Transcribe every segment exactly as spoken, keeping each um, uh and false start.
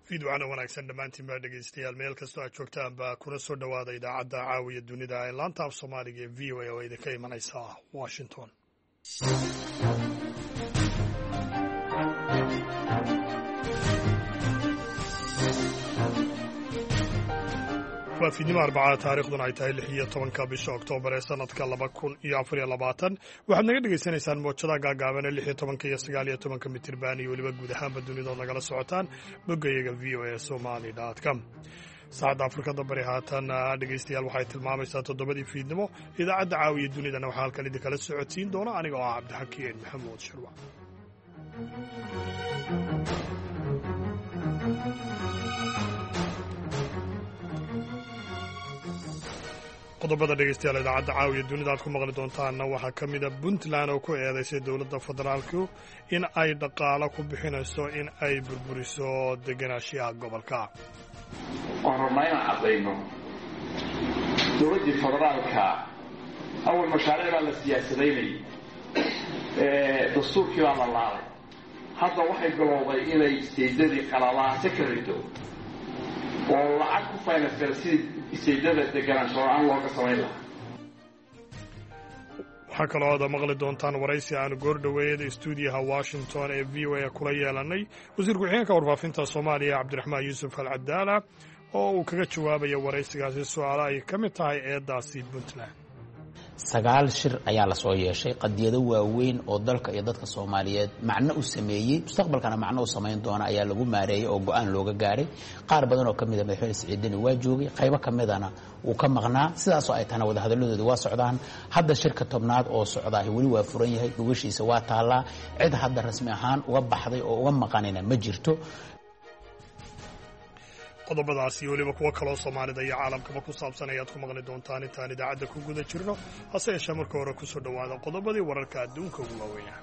fiidwacana wanaagsan dhammaantiin baa dhegaystayaal meel kastoo aad joogtaan baa kuna soo dhowaada idaacadda caawiya dunida ee laanta af soomaaliga ee v o a oo idinka imanaysa washington. waa fiidnimo arbacada taariikhduna ay tahay lix iyo tobanka bisha oktoobar ee sanadka laba kun iyo afar iyo labaatan waxaad naga dhegaysanaysaan moojadaha gaagaaban ee lix iyo tobanka iyo sagaal iyo tobanka mitirban iyo weliba guud ahaanba dunidood nagala socotaan boggayaga v o a somali dot com. saacadda afrikada bari haatan dhegaystayaal waxay tilmaamaysaa toddobadii fiidnimo. idaacadda caawiya dunidana waxaa halkan idinkala socodsiin doona aniga oo ah cabdixakiin maxamuud shirwa. qodobada dhegaystayaal idaacadda caawiya dunida aad ku maqli doontaanna waxaa ka mida puntland oo ku eedaysay dowladda federaalku in ay dhaqaalo ku bixinayso in ay burburiso degenaanshiyaha gobolka. waan rabnaa inaan caddayno dowladdii federaalka awal mashaariic baa la siyaasadaynayay, dastuurkii baa la laalay. hadda waxay bilowday inay isteedadii qalalaase ka rido oo lacag ku faynasgar sidii isteedada deganaansho aan looga samayn lahaa. waxaa kaloo aad maqli doontaan waraysi aanu goordhoweeyada stuudiyaha washington ee v o a kula yeelanay wasiir ku-xigeenka warfaafinta soomaaliya cabdiraxmaan yuusuf alcadaala oo uu kaga jawaabaya waraysigaasi su-aalo ay ka mid tahay eedaasi puntland. sagaal shir ayaa la soo yeeshay qadiyado waaweyn oo dalka iyo dadka Soomaaliyeed macno u sameeyay mustaqbalkana macno u sameyn doona ayaa lagu maareeyay oo go'aan looga gaaray. qaar badan oo kamid ah madaxweyne Siciidani waa joogay, qaybo kamidana uu ka maqnaa, sidaas oo ay taana wada hadalladooda waa socdaan. hadda shirka tobnaad oo socdaa wali waa furan yahay, dhugashiisa waa taalaa, cid hadda rasmi ahaan uga baxday oo uga maqanina ma jirto. qodobadaasi weliba kuwo kaloo soomaalida iyo caalamkaba ku saabsan ayaad ku maqli doontaan intaan idaacadda ku guda jirno. hase yeeshee marka hore ku soo dhowaada qodobadii wararka adduunka ugu waaweynaa.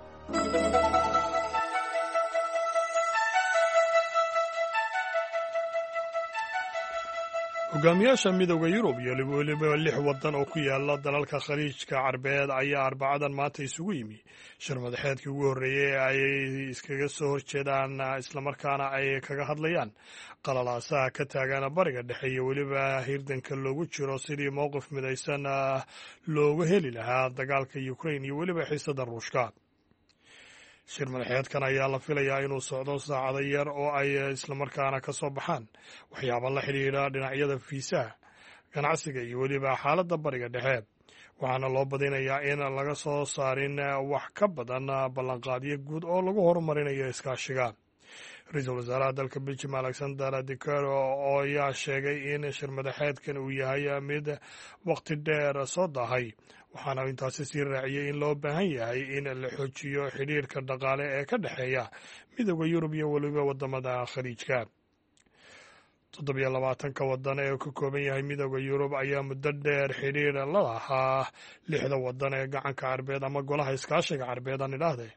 hogaamiyaasha midowda yurub iyo weliba lix waddan oo ku yaala dalalka khaliijka carbeed ayaa arbacadan maanta isugu yimi shir madaxeedkii ugu horreeyey ee ay iskaga soo horjeedaan islamarkaana ay kaga hadlayaan qalalaasaha ka taagan bariga dhexe iyo weliba hirdanka loogu jiro sidii mowqif midaysan loogu heli lahaa dagaalka ukrain iyo weliba xiisada ruushka. shir madaxeedkan ayaa la filayaa inuu socdo saacado yar oo ay islamarkaana ka soo baxaan waxyaaba la xidhiidha dhinacyada fiisaha, ganacsiga iyo weliba xaaladda bariga dhexe. waxaana loo badinayaa in laga soo saarin wax ka badan ballanqaadyo guud oo lagu horumarinayo iskaashiga. ra-iisul wasaaraha dalka beljim alexander de croo oo ayaa sheegay in shir madaxeedkan uu yahay mid waqti dheer soo dahay, waxaana intaasi sii raaciyey in loo baahan yahay in la xoojiyo xidhiirka dhaqaale ee ka dhexeeya midowda yurub iyo weliba wadamada khaliijka. toddobiyo labaatanka wadan ee ka kooban yahay midowda yurub ayaa muddo dheer xidhiir la lahaa lixda wadan ee gacanka carbeed ama golaha iskaashiga carbeed aan idhaahde,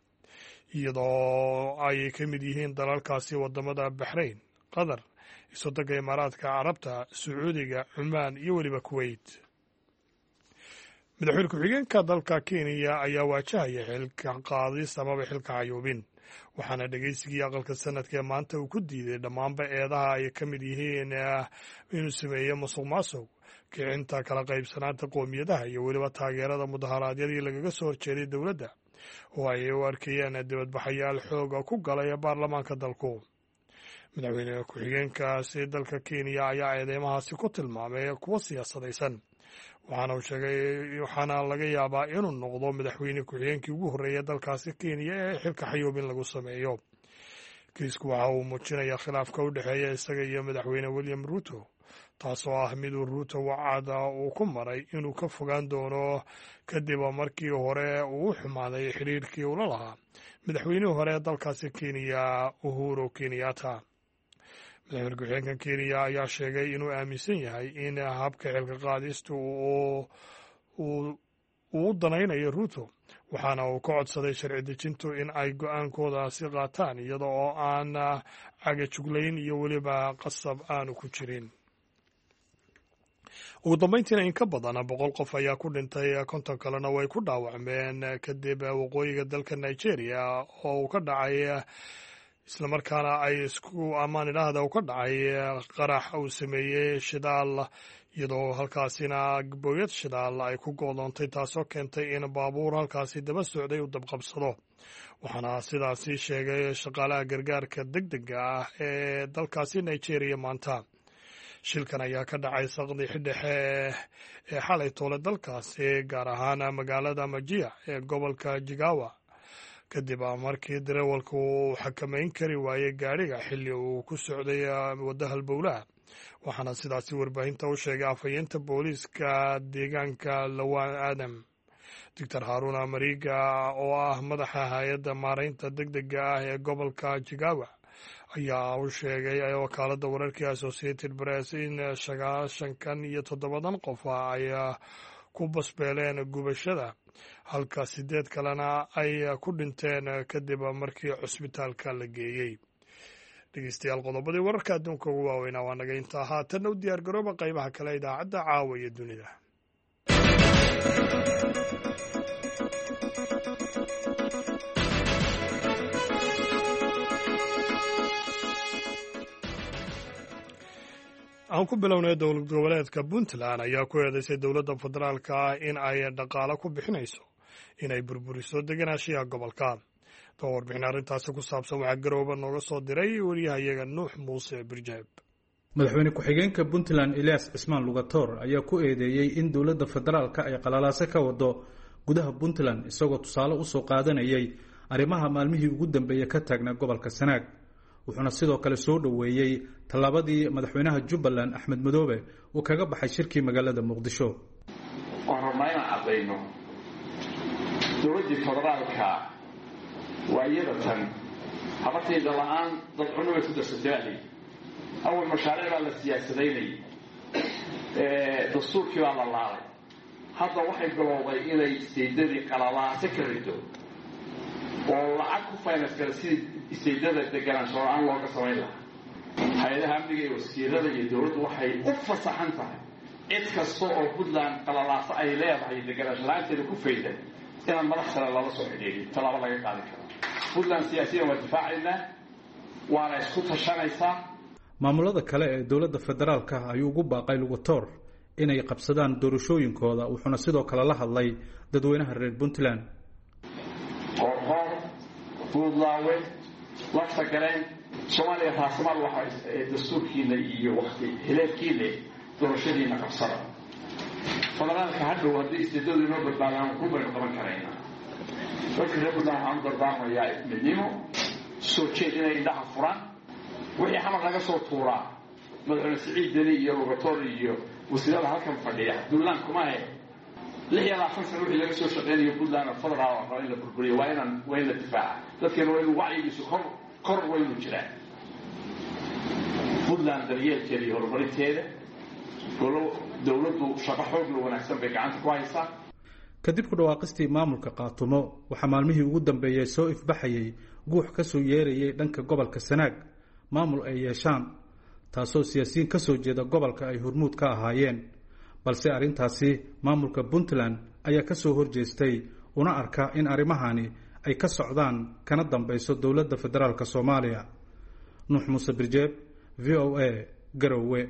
iyadoo ay ka mid yihiin dalalkaasi wadamada baxrayn, qatar, isodonka imaaraadka carabta, sacuudiga, cumaan iyo weliba kuwait. madaxweyne ku-xigeenka dalka kenya ayaa waajahaya xilka qaadis amaba xilka cayuubin, waxaana dhegaysigii aqalka sanadka ee maanta uu ku diiday dhammaanba eedaha ay ka mid yihiin inuu sameeyo musuq maasuq, kicinta kala qaybsanaanta qoomiyadaha iyo weliba taageerada mudaharaadyadii lagaga soo horjeeday dowladda oo ay u arkayeen dibadbaxayaal xooga ku galay baarlamaanka dalku. madaxweyne ku-xigeenkaasi dalka kenya ayaa eedeymahaasi ku tilmaamay kuwo siyaasadaysan, waxaana uu sheegay waxaana laga yaabaa inuu noqdo madaxweyne ku-xigeenkii ugu horreeya dalkaasi kenya ee xilka xayuubin lagu sameeyo. kiisku waxa uu muujinayaa khilaafka u dhexeeya isaga iyo madaxweyne william ruto, taasoo ah miduu ruto wacada uu ku maray inuu ka fogaan doono kadib markii hore uu u xumaaday xidhiirkii ula lahaa madaxweynihii hore ee dalkaasi kenya uhuru kenyatta. madaxweyne ku-xigeenka kenya ayaa sheegay inuu aaminsan yahay in habka xilka qaadistu uu u danaynayo ruto, waxaana uu ka codsaday sharci dejintu in ay go-aankoodaasi qaataan iyada oo aan cagajuglayn iyo weliba qasab aanu ku jirin. ugu dambayntiina in ka badan boqol qof ayaa ku dhintay, konton kalena way ku dhaawacmeen kadib waqooyiga dalka Nigeria oo uu ka dhacay islamarkaana ay isku ammaan idhaahda u ka dhacay qarax uu sameeyey shidaal iyadoo halkaasina booyad shidaal ay ku go'doontay taasoo keentay in baabuur halkaasi daba socday uu dabqabsado waxaana sidaasi sheegay shaqaalaha gargaarka deg dega ah ee dalkaasi nigeria maanta shilkan ayaa ka dhacay saqdi xidhexe ee xalay toole dalkaasi gaar ahaan magaalada majiya ee gobolka jigawa kadib markii darawalku uu xakamayn kari waayey gaadhiga xilli uu ku socday wadda halbowlaha waxaana sidaasi warbaahinta u sheegay afhayeenta booliiska deegaanka lawaan aadam doctor haaruna mariga oo ah madaxa hay-adda maaraynta deg dega ah ee gobolka jigawa ayaa u sheegay wakaaladda wararkii associated press in sagaashankan iyo toddobadan qof ay ku basbeeleen gubashada halka sideed kalena ay ku dhinteen kadib markii cusbitaalka la geeyey dhegeystayaal qodobadii wararka adduunka ugu waaweynaa waa naga intaa haatanna u diyaar garooba qaybaha kale idaacadda caawa iyo dunida aan ku bilownay dowlad goboleedka puntland ayaa ku eedeysay dowladda federaalka ah in ay dhaqaalo ku bixinayso inay burburiso degenaanshiyaha gobolka doo warbixin arrintaasi ku saabsan waxaa garooba nooga soo diray wariyahayaga nuux muuse birjeeb madaxweyne ku-xigeenka puntland elias cismaan lugatoor ayaa ku eedeeyey in dowladda federaalka ay qalalaase ka wado gudaha puntland isagoo tusaale usoo qaadanayay arrimaha maalmihii ugu dambeeyey ka taagnaa gobolka sanaag wuxuuna sidoo kale soo dhoweeyey tallaabadii madaxweynaha jubbaland axmed madoobe uu kaga baxay shirkii magaalada muqdisho waan rabnaa inaan caddayno dowladdii federaalka waa iyada tan habartayda la-aan dad cunno bay ku darsatay awal mashaariic baa la siyaasadaynayay dastuurkii baa la laalay hadda waxay bilowday inay saydadii qalalaase ka rido oo lacag ku finance kara sidii istaydada deganaansho la-aan looga samayn lahaa hay-adaha amniga iyo wasiirada iyo dowladdu waxay u fasaxan tahay cid kasta oo puntland qalalaaso ay leedahay deganaansho la-aanteeda ku fayda inaan madax sare lala soo xidhiidhin tallaabo laga qaadi karo puntland siyaasiyan waa difaacaynaa waana isku tashanaysaa maamulada kale ee dowladda federaalka ayuu ugu baaqay lugatoor inay qabsadaan doorashooyinkooda wuxuuna sidoo kale la hadlay dadweynaha reer puntland qorqor buudlaawe lafta galeen soomaaliya raasamaal waxa dastuurkiina iyo wakti hileedkiina doorashadiina qabsada federaalka hadhow haddii isteedadu inoo badbaadaan ku baynu qaban karaynaa dadka reer puntland waxaan u dardaarmayaa midnimo soo jeed inay indhaha furaan wixii xamar laga soo tuuraa madaxweyne siciid deni iyo lugatoor iyo wasiirada halkan fadhiya puntland kuma he lix iyo labaatan sana wixii laga soo shaqeynayo puntland federaal raba in la burburiyo waa inaan waa in la difaaca dadkeena waa inu wacyigiisu kor kor waynu jiraan puntland daryeelkeeda iyo horumarinteeda dowladdu shaqo xoogla wanaagsan bay gacanta ku haysaa kadib ku dhawaaqistii maamulka qaatumo waxaa maalmihii ugu dambeeyey soo ifbaxayay guux ka soo yeerayay dhanka gobolka sanaag maamul ay yeeshaan taasoo siyaasiyiin ka soo jeeda gobolka ay hormuud ka ahaayeen balse arrintaasi maamulka puntland ayaa ka soo horjeestay una arka in arrimahani ay ka socdaan kana dambayso dowladda federaalka soomaaliya nuux muuse birjeeb v o a garowe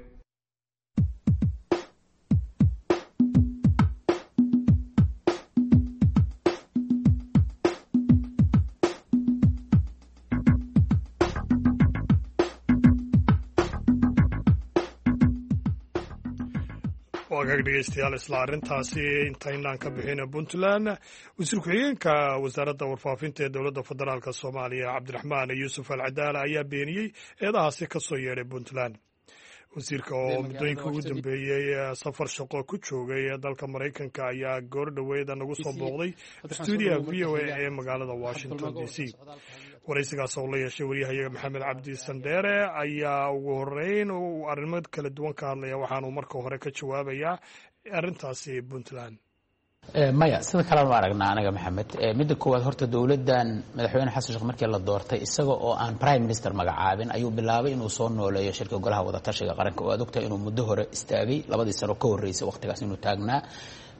dhegeystayaal isla arrintaasi intaynaan ka bixin puntland wasiir ku-xigeenka wasaaradda warfaafinta ee dowladda federaalk soomaaliya cabdiraxmaan yuusuf alcadaala ayaa beeniyey eedahaasi ka soo yeedhay puntland wasiirka oo muddooyinka ugu dambeeyey safar shaqo ku joogay dalka maraykanka ayaa goor dhoweeda nagu soo booqday stuudiyaha v o a ee magaalada washington d c waraysigaas oo la yeeshay waryahayaga maxamed cabdi sandheere ayaa ugu horeyn uu arrimo kala duwan ka hadlaya waxaanu marka hore ka jawaabayaa arrintaasi puntland maya sida kalena ma aragnaa anaga maxamed midda koowaad horta dowladdan madaxweyne xasan sheekh markii la doortay isaga oo aan prime minister magacaabin ayuu bilaabay inuu soo nooleeyo shirka golaha wadatashiga qaranka oo aad ogtahay inuu muddo hore istaagay labadii sano ka horreysay wakhtigaas inuu taagnaa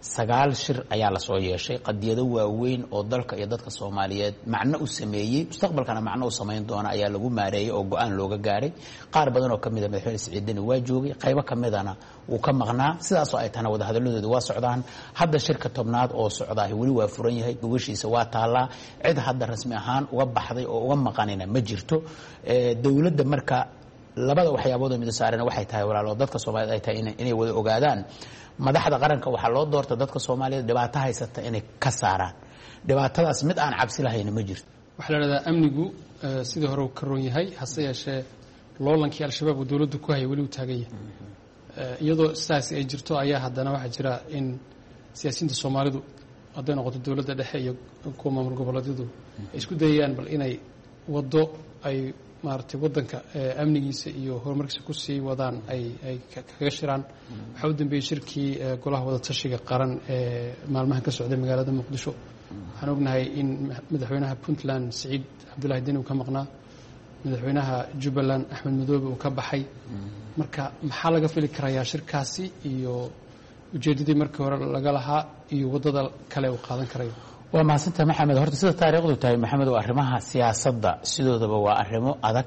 sagaal shir ayaa la soo yeeshay qadiyado waaweyn oo dalka iyo dadka Soomaaliyeed macno u sameeyay mustaqbalkana macno u sameyn doona ayaa lagu maareeyay oo go'aan looga gaaray qaar badan oo kamid ah madaxweyne Siciid Deni waa joogay qaybo kamidana uu ka maqnaa sidaas oo ay taana wada hadalladooda waa socdaan hadda shirka tobnaad oo socdaa wali waa furan yahay gobashiisa waa taala cid hadda rasmi ahaan uga baxday oo uga maqanina ma jirto dawladda marka labada waxyaabood oo mid saaran waxay tahay walaalo dadka Soomaaliyeed ay tahay inay wada ogaadaan madaxda qaranka waxa loo doortay dadka Soomaaliyeed dhibaato haysata inay ka saaraan dhibaatadaas mid aan cabsi lahayn ma jirto waxa la yiraahdaa amnigu sidii hore uu ka roon yahay hase yeeshee loolankii al-shabaab uu dawladdu ku hayay wali uu taagan yahay iyadoo sidaas ay jirto ayaa haddana waxa jira in siyaasiyiinta Soomaalidu hadday noqoto dawladda dhexe iyo kuwa maamul goboleedyadu ay isku dayayaan bal inay wado ay maartay wadanka amnigiisa iyo horumarkiisa ku sii wadaan ay ay kaga shiraan waxa uu dambeeyay shirkii golaha wada tashiga qaran ee maalmaha ka socday magaalada Muqdisho waxaan ognahay in madaxweynaha Puntland Siciid Cabdullaahi Deni uu ka maqnaa madaxweynaha Jubbaland Axmed Madoobe uu ka baxay marka maxaa laga fili karayaa shirkaasi iyo ujeedadii markii hore laga lahaa iyo wadada kale uu qaadan karayo waa mahadsantahay maxamed horta sida taariikhdu tahay maxamed waa arrimaha siyaasadda sidoodaba waa arrimo adag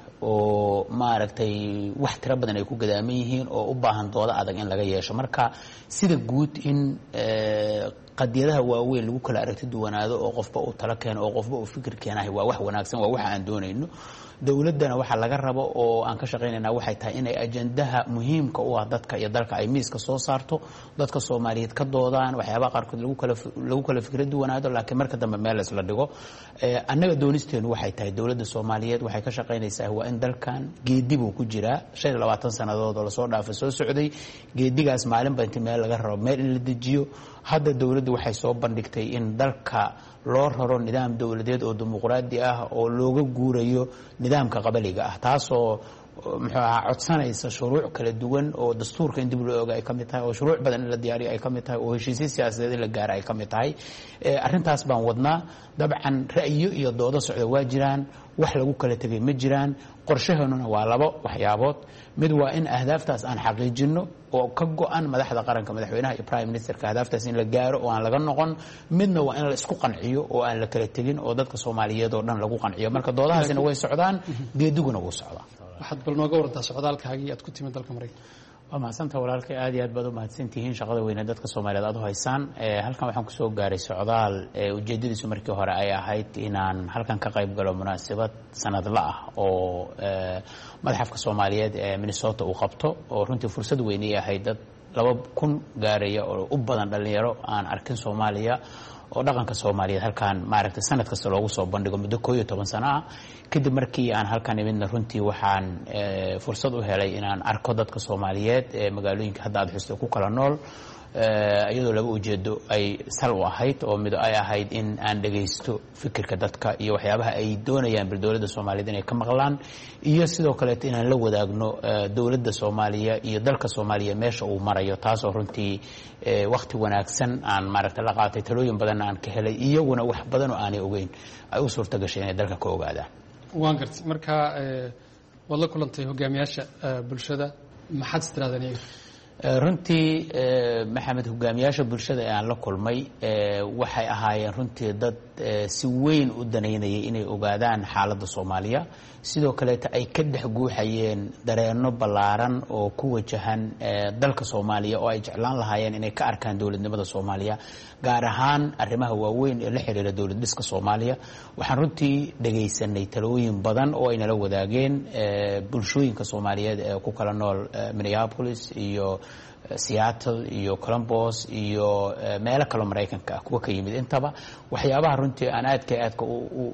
oo maaragtay wax tiro badan ay ku gadaaman yihiin oo u baahan dooda adag in laga yeesho marka sida guud in qadiyadaha waaweyn lagu kala aragti duwanaado oo qofba uu talo keeno oo qofba uu fikir keenahay waa wax wanaagsan waa wax aan doonayno dawladdana waxa laga rabo oo aan ka shaqeynayna waxay tahay inay ajandaha muhiimka u ah dadka iyo dalka ay miiska soo saarto dadka Soomaaliyeed ka doodaan waxyaabaha qaarkood lagu kala lagu kala fikir duwanaado laakiin marka dambe meel la dhigo annaga doonisteenu waxay tahay dawladda Soomaaliyeed waxay ka shaqeynaysaa waa in dalkan geedibu ku jira shan iyo labaatan sanadood oo la soo dhaafay soo socday geedigaas maalin ba inta meel laga rabo meel in la dejiyo hadda dawladdu waxay soo bandhigtay in dalka loo raro nidaam dawladeed oo dimuqraadi ah oo looga guurayo nidaamka qabaliga ah taasoo muxuu ahaa codsanaysa shuruuc kala duwan oo dastuurka in dib loo ogaa ay kamid tahay oo shuruuc badan in la diyaariyo ay kamid tahay oo heshiisyo siyaasadeed in la gaaro ay kamid tahay arrintaas baan wadnaa dabcan ra'yiyo iyo doodo socda waa jiraan wax lagu kala tagay ma jiraan qorshaheennuna waa labo waxyaabood mid waa in ahdaaftaas aan xaqiijino oo ka go'an madaxda qaranka madaxweynaha iyo prime ministerka ahdaaftaas in la gaaro oo aan laga noqon midna waa in la isku qanciyo oo aan la kala tegin oo dadka Soomaaliyeed oo dhan lagu qanciyo marka doodahaasina way socdaan geediguna wuu socdaa waxaad bal nooga warantaa socdaalkaagii aad ku timid dalka Mareykanka waa mahadsantahay walaalkay aad iyo aad baad u mahadsantihiin shaqada weyn ee dadka Soomaaliyeed aad u haysaan halkan waxaan ku soo gaaray socdaal ujeedadiisu markii hore ay ahayd inaan halkan ka qayb galo munaasabad sanadla ah oo madaxafka Soomaaliyeed ee Minnesota uu qabto oo runtii fursad weyn ay ahayd dad laba kun gaaraya oo u badan dhalinyaro aan arkin Soomaaliya oo dhaqanka Soomaaliyeed halkan maaragtay sanad kasta loogu soo bandhigo muddo koob iyo toban sano ah kadib markii aan halkan imidna runtii waxaan fursad u helay inaan arko dadka Soomaaliyeed ee magaalooyinka hadda aad xusto ku kala nool iyadoo laba ujeedo ay sal u ahayd oo mid ay ahayd in aan dhageysto fikirka dadka iyo waxyaabaha ay doonayaan bil dawladda Soomaaliyeed inay ka maqlaan iyo sidoo kale inaan la wadaagno dawladda Soomaaliya iyo dalka Soomaaliya meesha uu marayo taas oo runtii waqti wanaagsan aan maaragtay la qaatay talooyin badan aan ka helay iyaguna wax badan oo aanay ogeyn ay u suurta gashay inay dalka ka ogaadaan waan gartay marka wad la kulantay hogaamiyaasha bulshada maxaad istiraadeen iyaga runtii maxamed hogaamiyaasha bulshada ee aan la kulmay waxay ahaayeen runtii dad si weyn u daneynayay inay ogaadaan xaaladda Soomaaliya sidoo kale ay ka dhex guuxayeen dareeno ballaaran oo ku wajahan dalka Soomaaliya oo ay jeclaan lahaayeen inay ka arkaan dawladnimada Soomaaliya gaar ahaan arrimaha waaweyn ee la xiriira dawlad dhiska Soomaaliya waxaan runtii dhageysanay talooyin badan oo ay nala wadaageen bulshooyinka Soomaaliyeed ee ku kala nool Minneapolis iyo Seattle iyo Columbus iyo meelo kale Mareykanka kuwa ka yimid intaba waxyaabaha runtii aan aadka aadka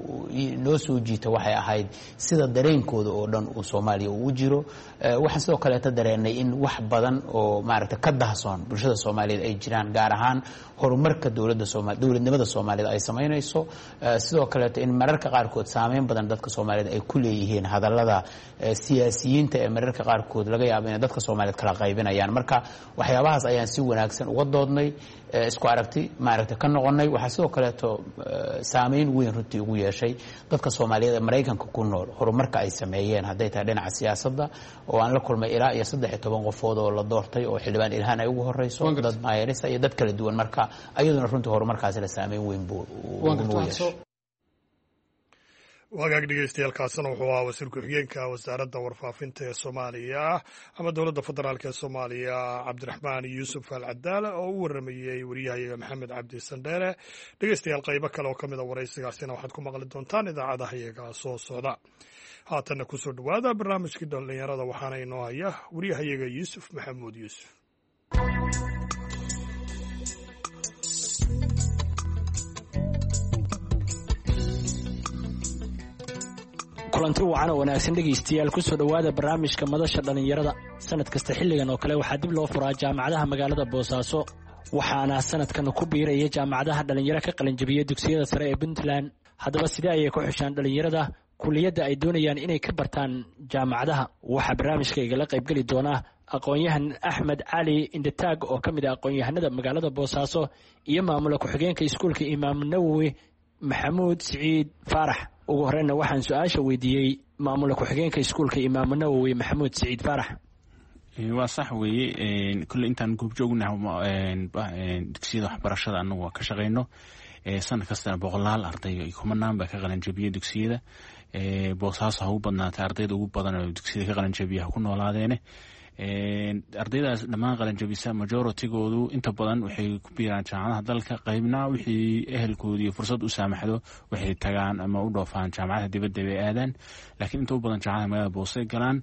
noo soo jiita waxay ahayd sida dareenkooda oo dhan uu Soomaaliya ugu jiro waxaan sidoo kale ta dareenay in wax badan oo maaragtay ka dahsoon bulshada Soomaaliyeed ay jiraan gaar ahaan horumarka dawladda Soomaaliya dawladnimada Soomaaliyeed ay sameynayso sidoo kale in mararka qaar kood saameyn badan dadka Soomaaliyeed ay ku leeyihiin hadallada siyaasiyiinta ee mararka qaar kood laga yaabo in dadka Soomaaliyeed kala qaybinayaan marka waxyaabahaas ayaan si wanaagsan uga doodnay isku aragti maaragtay ka noqonay waxaa sidoo kaleeto saameyn weyn runtii ugu yeeshay dadka Soomaaliyeed ee Mareykanka ku nool horumarka ay sameeyeen hadday tahay dhinaca siyaasadda oo aan la kulmay ilaa iyo saddex iyo toban qofood oo la doortay oo xildhibaan Ilhaan ay ugu horeyso dad maayarisa iyo dad kala duwan marka ayaduna runtii horumarkaasi la saameyn weyn buu ugu yeeshay wagaag dhegeystayaaalkaasna wuxuu ahaa wasiir ku-xigeenka wasaaradda warfaafinta ee Soomaaliya ama dowladda federaalk ee Soomaaliya Cabdiraxmaan Yuusuf Al-Cadaala oo u waramayay wariyahayaga Maxamed Cabdi Sandheere dhegeystayaal qaybo kale oo ka mid a waraysigaasina waxaad ku maqli doontaan idaacadaha iyaga soo socda haatanna ku soo dhowaada barnaamijkii dhallinyarada waxaana inoo haya wariyahayaga Yuusuf Maxamuud Yuusuf kulanti wacan oo wanaagsan dhegeystayaal ku soo dhawaada barnaamijka madasha dhalinyarada sanad kasta xilligan oo kale waxaa dib loo furaa jaamacadaha magaalada Boosaaso waxaana sanadkan ku biiraya jaamacadaha dhalinyaro ka qalin jabiyay dugsiyada sare ee Puntland haddaba sidee ayay ku xushaan dhalinyarada kulliyadda ay doonayaan inay ka bartaan jaamacadaha waxa barnaamijka igala qayb gali doona aqoon-yahan Axmed Cali Indataag oo ka mid ah aqoon-yahanada magaalada Boosaaso iyo maamula ku-xigeenka iskuulka Imaam Nawawi Maxamuud Saciid Faarax ugu horeyna waxaan su-aasha weydiiyey maamula ku-xigeenka iskuulka Imaam Nawawi Maxamuud Saciid Faarax waa sax weeye kulli intaan goobjoognahay dugsiyada waxbarashada anagu waa ka shaqeyno sanad kastana boqolaal arday iyo kumanaan baa ka qalin jabiyay dugsiyada Boosaaso ha u badnaatay ardayda ugu badan oo dugsiyada ka qalin jabiya ha ku noolaadeene ardaydaas dhammaan qalin jabisa majoritigoodu inta badan waxay ku biiraan jaamacadaha dalka qaybna wixii ehelkoodii fursad u saamaxdo waxay tagaan ama u dhoofaan jaamacadaha dibadda ay aadaan laakiin inta u badan jaamacadaha magaalada Boosaaso galaan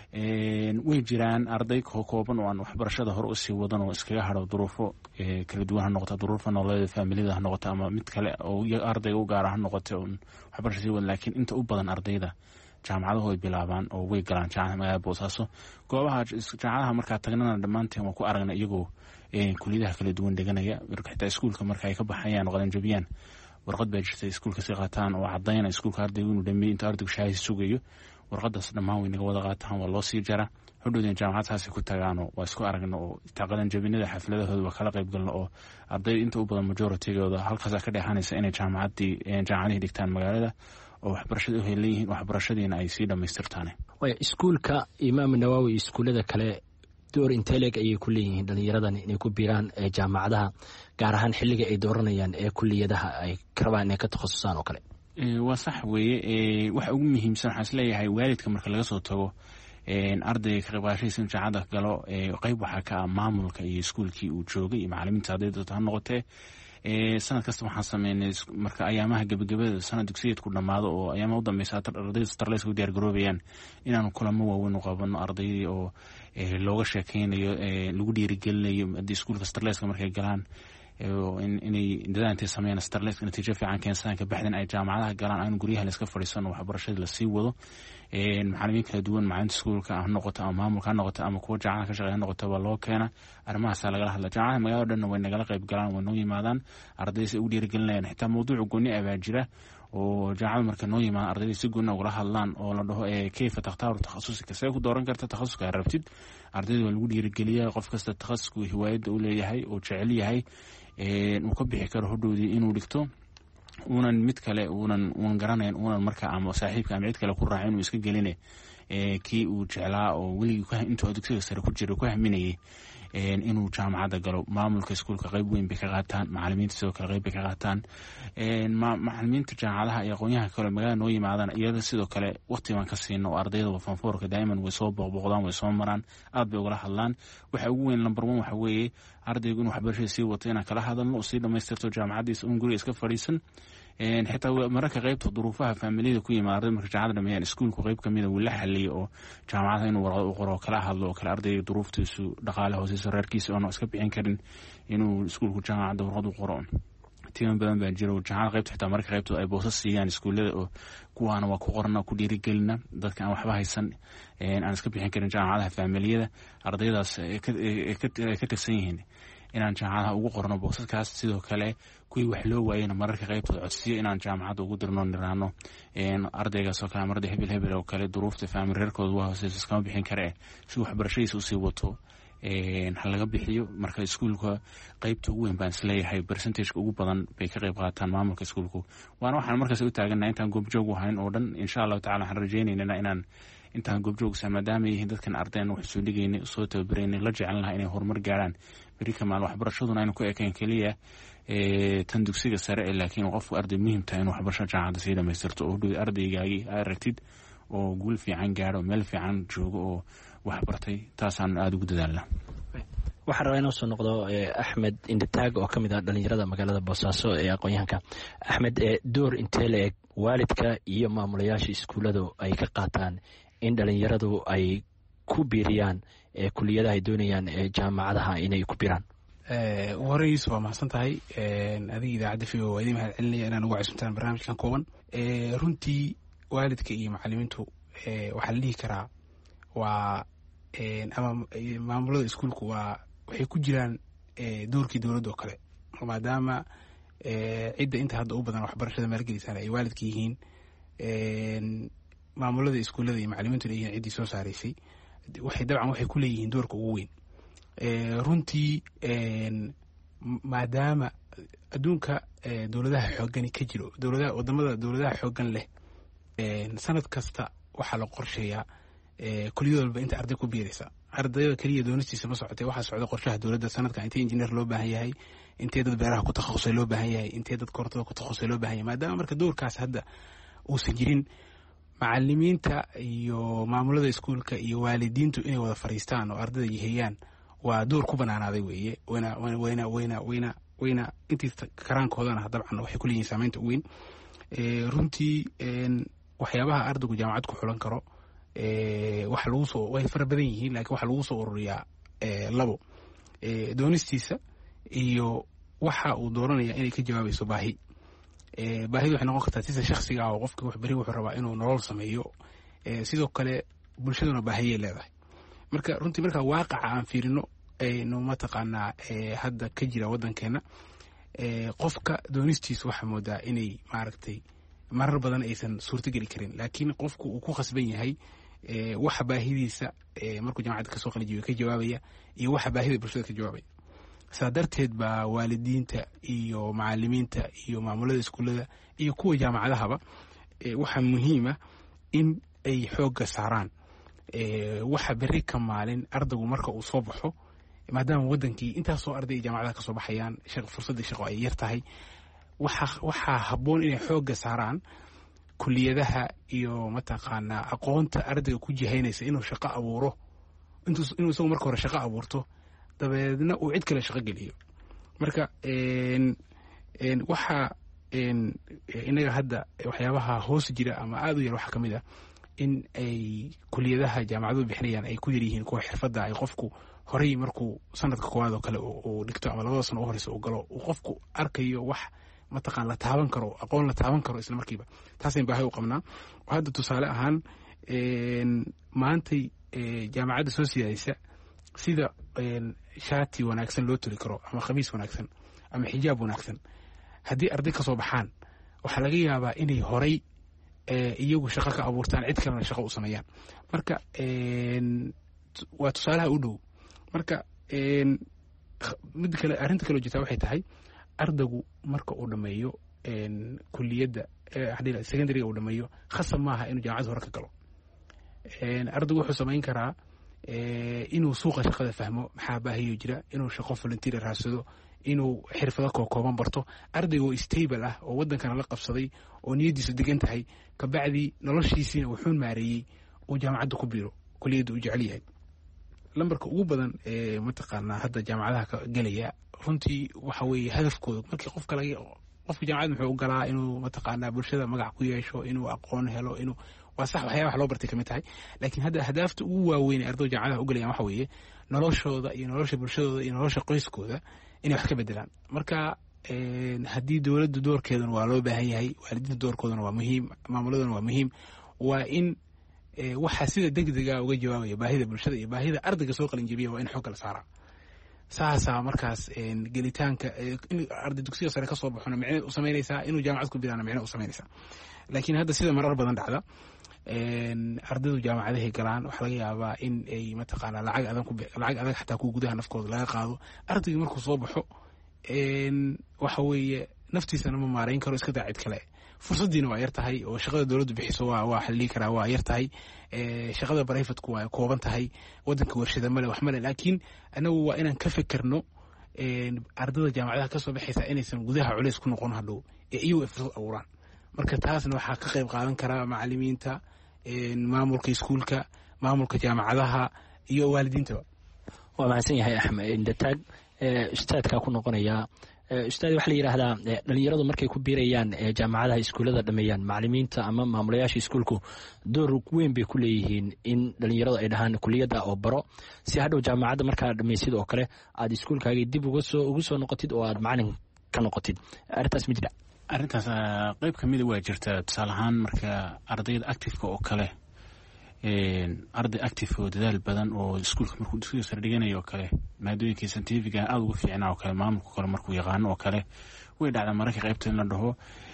way jiraan arday kooban oo aan waxbarashada hore u sii wadan oo iskaga hadho duruufo kala duwan ha noqoto duruufo nololeed familiyada ha noqoto ama mid kale oo ardayga u gaar ah ha noqoto waxbarasho sii wadan laakiin inta u badan ardayda jaamacadahu ay bilaabaan oo way galaan jaamacadaha magaalada Boosaaso goobaha jaamacadaha markaa tagnana dhammaanteen waan ku aragnay iyagoo kulliyadaha kala duwan deganaya xitaa iskuulka marka ay ka baxayaan oo qalin jabiyaan warqad baa jirta iskuulka si qaataan oo cadayna iskuulka ardaygu inuu dhameeyay inta ardaygu shahaadi sugayo warqadaas dhammaan way naga wada qaataan waa loo sii jara xudhoodeen jaamacadahaasi ku tagaano waa isku aragno oo taqalan jabinada xafladahooda waa kala qayb galno oo arday inta u badan majoritigooda halkaas ka dheexanaysa inay jaamacadii jaamacadii dhigtaan magaalada oo waxbarashada u helayeen waxbarashadiina ay sii dhameystirtaan way iskuulka Imaam Nawawi iskuulada kale door inteleg ay ku leeyihiin dhalinyaradan inay ku biiraan jaamacadaha gaar ahaan xilliga ay dooranayaan ee kulliyadaha ay rabaan inay ka takhasusaan oo kale waa sax weeye waxa ugu muhiimsan waxaan isleeyahay waalidka marka laga soo tago ardayga ka qaybqaadashadiisa in jaamacadda galo qayb waxaa ka ah maamulka iyo iskuulkii uu joogay iyo macallimiinta ardayda ha noqotee sanad kasta waxaan sameynay marka ayaamaha gabagabada sanad dugsiyeedku dhammaado oo ayaamaha u dambeysa ardayda starleyska u diyaar garoobayaan inaanu kulamo waaweyn u qabano ardaydii oo looga sheekeynayo lagu dhiirigelinayo haddii iskuulka starleyska markay galaan inay dadaantay sameeyaan starleyska natiijo fiican keensadaan ka baxdan ay jaamacadaha galaan aan guryaha la iska fadhiisano waxbarashada la sii wado macallimiin kala duwan macalinta iskuulka ha noqoto ama maamulka ha noqoto ama kuwa jaamacadaha ka shaqeeya ha noqoto baa loo keena arrimahaasaa lagala hadla jaamacadaha magaalada dhanna way nagala qayb galaan way noo yimaadaan ardayda si ugu dhiirigelinayaan xitaa mawduuca gooni ah baa jira oo jaamacada marka noo yimaadaan ardayda si gooni ugala hadlaan oo la dhaho kayfa takhtaaru takhasuska see ku dooran karta takhasuska aad rabtid ardayda waa lagu dhiirigeliyaa qof kasta takhasuska hiwaayadda u leeyahay oo jecel yahay uu ka bixi karo hodhoodii inuu dhigto uunan mid kale uunan uunan garanayn uunan markaa ama saaxiibka ama cid kale ku raacay inuu iska geline kii uu jeclaa oo weligii intuu dugsiga sare ku jira ku haminayay inuu jaamacadda galo maamulka iskuulka qayb weyn bay ka qaataan macallimiinta sidoo kale qayb bay ka qaataan macallimiinta jaamacadaha iyo aqoonyaha kale magaalada noo yimaadaan iyada sidoo kale waqti baan ka siino oo ardayda fanfoorka daa'iman way soo booqbooqdaan way soo maraan aad bay ugala hadlaan waxa ugu weyn number one waxa weeye ardaygu inuu waxbarashada sii wato inaan kala hadalno oo sii dhammaystirto jaamacaddiisa un guriga iska fadhiisan xitaa mararka qaybta duruufaha faamiliyada ku yimaada arday marka jaamacadda dhameeyaan iskuulku qayb ka mida wuu la xaliyay oo jaamacadaha inuu warqad u qoro oo kala hadlo oo kale ardayga duruuftiisu dhaqaale hooseyso reerkiisa oona iska bixin karin inuu iskuulku jaamacadda warqad u qoro tiiman badan baa jira jaamacada qaybta xitaa mararka qaybtooda ay boosas siiyaan iskuullada oo kuwaana waa ku qorana ku dhiirigelina dadka aan waxba haysan aan iska bixin karin jaamacadaha faamiliyada ardaydaas ay ka tirsan yihiin inaan jaamacadaha ugu qorno boosaskaas sidoo kale kuwii wax loo waayena mararka qaybtooda codsiyo inaan jaamacadda ugu dirno niraano ardaygaas oo kale ama arday hebel hebel oo kale duruufta faamil reerkooda waa hooseysa iskama bixin kare si waxbarashadiisa usii wato ha laga bixiyo. Marka iskuulka qaybta ugu weyn baan isleeyahay percentageka ugu badan bay ka qayb qaataan maamulka iskuulku. Waana waxaan markaas u taagannahay intaan goobjoog u hayn oo dhan insha allahu tacala waxaan rajaynaynaa inaan intaan goobjoogsa maadaama yihiin dadkan ardayna wax soo dhigaynay soo tababarayna la jecel lahaa inay horumar gaaraan beri kamaal waxbarashaduna aynu ku ekayn keliya tan dugsiga sare ee laakiin qofku arday muhiim tahay in waxbarasho jaamacadda sii dhamaystirto oo dhow ardaygaagii aragtid oo guul fiican gaaro meel fiican joogo oo waxbartay taasaan aada ugu dadaalnaa. waxaan rabaa inoo soo noqdo axmed indhataag oo ka mid ah dhalinyarada magaalada boosaaso ee aqoon-yahanka. axmed, door intee la eg waalidka iyo maamulayaasha iskuulladu ay ka qaataan in dhalinyaradu ay ku biiriyaan kuliyadaha ay doonayaan jaamacadaha inay ku biraan? ugu horreyn yuusuf waa mahadsan tahay. adiga idaacadda v o waa idin mahad celinaya inaan ugu cusubtaan barnaamijkan kooban. runtii waalidka iyo macalimiintu waxaa la dhihi karaa waa ama maamulada iskuulku waa waxay ku jiraan doorkii dowladda oo kale, maadaama cidda inta hadda u badan waxbarashada maalgelisaan ay waalidka yihiin, maamulada iskuullada iyo macalimiintu leeyihiin ciddii soo saaraysay. waxay dabcan waxay ku leeyihiin doorka ugu weyn. runtii maadaama adduunka dowladaha xoogani ka jiro, dowladaha wadamada dowladaha xoogan leh, sanad kasta waxaa la qorsheeyaa kuliyad walba inta arday ku biiraysa. ardayda keliya doonistiisa ma socotee waxaa socda qorshaha dowladda sanadka intee injineer loo baahan yahay, intee dad beeraha ku takhasusay loo baahan yahay, intee dad korontada ku takhasusay loo baahan yahay. maadaama marka doorkaas hadda uusan jirin, macalimiinta iyo maamulada iskuulka iyo waalidiintu inay wada fariistaan oo ardayda yaheeyaan waa door ku banaanaaday weeye. wayna wayna wayna wayna wayna intii karaankoodana dabcan waxay ku leeyihiin saameynta ugu weyn. runtii waxyaabaha ardaygu jaamacad ku xulan karo waxa lagu soo way fara badan yihiin, laakiin waxa lagu soo ururiyaa labo: doonistiisa iyo waxa uu dooranaya inay ka jawaabayso baahi. baahidu waxay noqon kartaa sida shakhsiga ah oo qofka wax beri wuxuu rabaa inuu nolol sameeyo. sidoo kale bulshaduna baahiyay leedahay. marka runtii marka waaqaca aan fiirino aynu mataqaanaa hadda ka jira waddankeena, qofka doonistiisa waxaa moodaa inay maaragtay marar badan aysan suurtogeli karin, laakiin qofku uu ku khasban yahay waxa baahidiisa markuu jaamacadda kasoo qalijiyo ka jawaabaya iyo waxa baahida bulshada ka jawaabaya. saa darteed baa waalidiinta iyo macalimiinta iyo maamulada iskuullada iyo kuwa jaamacadahaba waxaa muhiima in ay xoogga saaraan waxa beri ka maalin ardaygu marka uu soo baxo, maadaama wadankii intaasoo arday jaamacadaha kasoo baxayaan, fursadii shaqo ay yar tahay, waxaa habboon inay xoogga saaraan kuliyadaha iyo mataqaanaa aqoonta ardayga ku jihaynaysa inuu shaqo abuuro, inuu isagu marka hore shaqo abuurto dabeedna uu cid kale shaqo geliyo. marka waxaa inaga hadda waxyaabaha hoos jira ama aada u yar waxaa ka mid ah in ay kuliyadaha jaamacadu bixinayaan ay ku yaryihiin kuwa xirfadda ay qofku horey markuu sanadka koowaad oo kale uu dhigto ama labada sano u horeysa uu galo uu qofku arkayo wax mataqaan la taaban karo, aqoon la taaban karo isla markiiba. taasayn baahay u qabnaa. hadda tusaale ahaan maantay jaamacadda soo siyaadaysa sida shaati wanaagsan loo turi karo ama khamiis wanaagsan ama xijaab wanaagsan, haddii arday ka soo baxaan waxaa laga yaabaa inay horay iyagu shaqo ka abuurtaan, cid kalena shaqo u sameeyaan. marka waa tusaalaha u dhow. marka mid kale arrinta kaloo jirtaa waxay tahay ardaygu marka uu dhammeeyo kuliyadda secondariga uu dhammeeyo khasab maaha inuu jaamacad hore ka galo. ardaygu wuxuu samayn karaa inuu suuqa shaqada fahmo, maxaa baahiyo jira, inuu shaqo volunteer raadsado, inuu xirfado kookooban barto. ardayga oo stable ah oo waddankana la qabsaday oo niyaddiisu degan tahay, kabacdii noloshiisiina wuxuu maareeyey uu jaamacadda ku biiro kuliyadda uu jecel yahay. lambarka ugu badan ee mataqaanaa hadda jaamacadaha ka gelaya runtii waxa weeye hadafkooda. markii qofka laga qofka jaamacad muxuu u galaa inuu mataqaanaa bulshada magac ku yeesho, inuu aqoon helo, inuu waa sax waxyaaba wax loo bartay kamid tahay. laakiin hadda ahdaafta ugu waaweyn ee ardayda jaamacadaha u galayaan waxa weeye noloshooda iyo nolosha bulshadooda iyo nolosha qoyskooda inay wax ka bedelaan. marka haddii dowladda doorkeeduna waa loo baahan yahay, waalidiinta doorkooduna waa muhiim, maamuladuna waa muhiim. waa in waxaa sida degdega uga jawaabaya baahida bulshada iyo baahida ardayga soo qalinjabiya waa in xoogga la saaraa. saasaa markaas gelitaanka in arday dugsiga sare ka soo baxona micne u samaynaysaa, inuu jaamacad ku bilaana micne u samaynaysaa. laakiin hadda sida marar badan dhacda ardaydu jaamacadahay galaan waxaa laga yaabaa in ay mataqaanaa lacag adan ku lacag adag xataa ku gudaha nafkooda laga qaado ardaygii markuu soo baxo waxa weeye naftiisana ma maarayn karo iska daa cid kale fursaddiina waa yar tahay oo shaqada dowladdu bixiso waa waa xallii karaa waa yar tahay shaqada brivatku waa kooban tahay waddanka warshada male wax male laakiin anagu waa inaan ka fekerno ardada jaamacadaha ka soo baxaysa inaysan gudaha culays ku noqon hadhow ee iyagu ay fursad abuuraan marka taasna waxaa ka qayb qaadan karaa macalimiinta maamulka iskuulka maamulka jaamacadaha iyo waalidiintaba waa mahadsan yahay axmed indataag ustaadkaa ku noqonayaa ustaad waxaa la yidhaahdaa dhalinyaradu markay ku biirayaan jaamacadaha iskuullada dhameeyaan macalimiinta ama maamulayaasha iskuulku door weyn bay ku leeyihiin in dhalinyaradu ay dhahaan kuliyadda oo baro si hadhow jaamacadda markaa dhamaysid oo kale aad iskuulkaagii dib uga soo ugu soo noqotid oo aad macalin ka noqotid arrintaas ma jira arrintaas qayb ka mida waa jirta tusaale ahaan marka ardayda activeka oo kale arday active oo dadaal badan oo iskuulka markuu dugsiga sare dhiganayo oo kale maadooyinkii scientifiga aada uga fiicnaa oo kale maamulka kale markuu yaqaano oo kale way dhacdaa mararka qaybta in la dhaho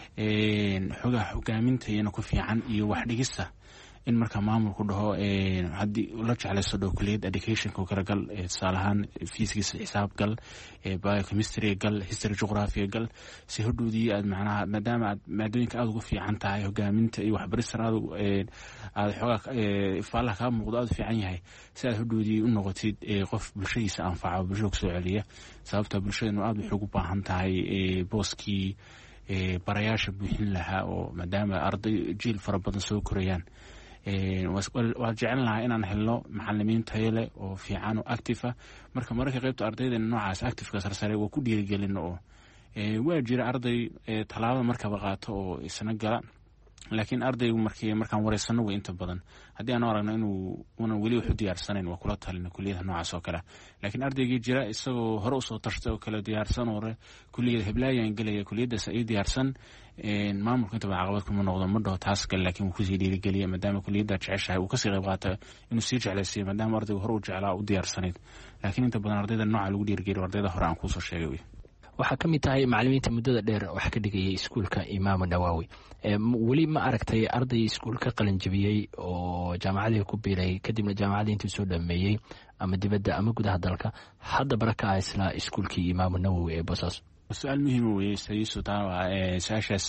xogaha hogaaminta iyana ku fiican iyo wax dhigista in marka maamulku dhaho haddii la jeclayso dhaho kuliyadda educationka kala gal tusaale ahaan physics xisaab gal biochemistry gal history geography gal si hodhoodii aad macnaha maadaama aad maadooyinka aada uga fiican tahay hogaaminta iyo waxbaristan aad aad xoogaa ifaalaha kaa muuqdo aada u fiican yahay si aad hodhoodii u noqotid qof bulshadiisa anfaca bulshada kusoo celiya sababta bulshadanu aada waxay ugu baahan tahay booskii barayaasha buuxin lahaa oo maadaama arday jiil fara badan soo korayaan waa jecel lahaa inaan helno macalimiin tayo leh oo fiican oo active ah marka mararka qaybta ardaydeena noocaas activeka sarsare waa ku dhiirigelino oo waa jira arday tallaabada markaba qaato oo isna gala laakiin ardaygu markii markaan wareysano way inta badan haddii aan aragno inuu una weli wax u diyaarsanayn waa kula talina kuliyadaha noocaas oo kale laakiin ardaygii jira isagoo hore usoo tashtay oo kale diyaarsan oo kuliyada heblaayaan gelaya kuliyadaas ay diyaarsan maamulka intaba caqabad kuma noqdo ma dhaho taas gal laakiin wuu kusii dhiirigeliya maadaama kuliyadda jeceshahay uu kasii qayb qaata inuu sii jeclaysiiyo maadaama ardaygu hore u jeclaa u diyaarsanayd laakiin inta badan ardayda nooca lagu dhiirigeliyo ardayda hore aan kuusoo sheegay wey waxaa ka mid tahay macalimiinta muddada dheer wax ka dhigayay iskuulka imaamu nawaawi weli ma aragtay arday iskuulka qalinjabiyey oo jaamacadii ku biiray kadibna jaamacadii intuu soo dhameeyey ama dibadda ama gudaha dalka hadda baraka ah isla iskuulkii imaamu nawowi ee boosaaso su-aal muhiima weye sayusu taa waa su-aashaas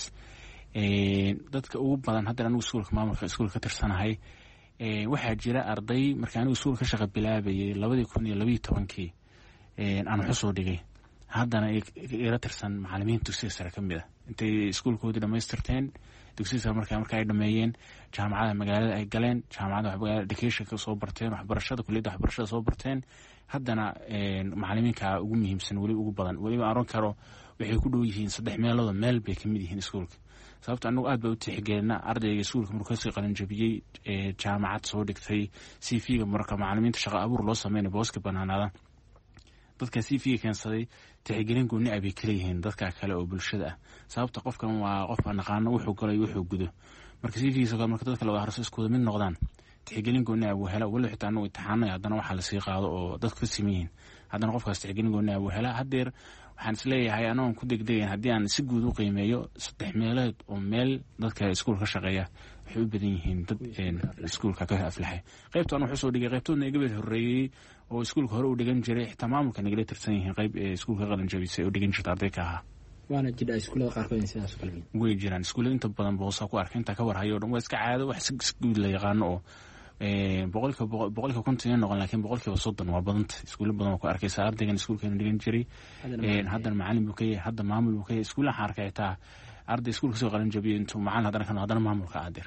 dadka ugu badan hadda anigu iskuulka maamulka iskuulka ka tirsanahay waxaa jira arday marka anigu iskuulka ka shaqa bilaabayay labadii kun iyo labaiyo tobankii aan waxu soo dhigay haddana ila tirsan macalimiinta dugsiga sare ka mid ah intay iskuulkoodii dhamaystirteen dugsiga sare marka marka ay dhameeyeen jaamacada magaalada ay galeen jaamacada educationka soo barteen waxbarashada kuliyadda waxbarashada soo barteen haddana macalimiinka ugu muhiimsan weli ugu badan weliba aron karo waxay ku dhow yihiin saddex meelooda meel bay kamid yihiin iskuulka sababta anagu aad baa u tixgelina ardayga iskuulka markuu kasii qalinjabiyey jaamacad soo dhigtay c v-ga marka macalimiinta shaqa abuur loo sameynay booska banaanaada dadka c v-ga keensaday tixgelin gooni ah bay kaleeyihiin dadka kale oo bulshada ah sababta qofkan waa qofka naqaano wuxuu galay wuxuu gudo marka c v-giisa kale marka dadka la wada harso iskuuda mid noqdaan tixgelin gooni ah buu hela wali xitaa anagu imtixaanay haddana waxaa lasii qaado oo dadku ka siman yihiin haddana qofkaas tixgelin gooni ah buu hela haddeer waxaan isleeyahay anagoon ku degdegayn haddii aan si guud u qiimeeyo saddex meelood oo meel dadka iskuul ka shaqeeya waxay u badan yihiin dad iskuulka ka aflaxay qaybta an wuxuu soo dhigay qaybtoodna iga bed horreeyey oo iskuulka hore u dhigan jiray xitaa maamulka nagala tirsan yihiin qayb ee iskuulka qalinjabisay oo dhigan jirta arday ka ahaa waana jira iskuullada qaarkood in sidaas kale way jiraan iskuullada inta badan boosa ku arkay inta ka warhayo o dhan waa iska caado wax si guud la yaqaano oo boqolkiiba boqolkiiba konton iyo noqon laakiin boqolkiiba soddon waa badanta iskuulla badan oo ku arkaysa ardaygan iskuulkeena dhigan jiray haddana macalin buu ka yahay hadda maamul buu ka yahay iskuulla waxaan arkay xitaa arday iskuulka soo qalin jabiyo intuu macalin haddana ka haddana maamulka aadir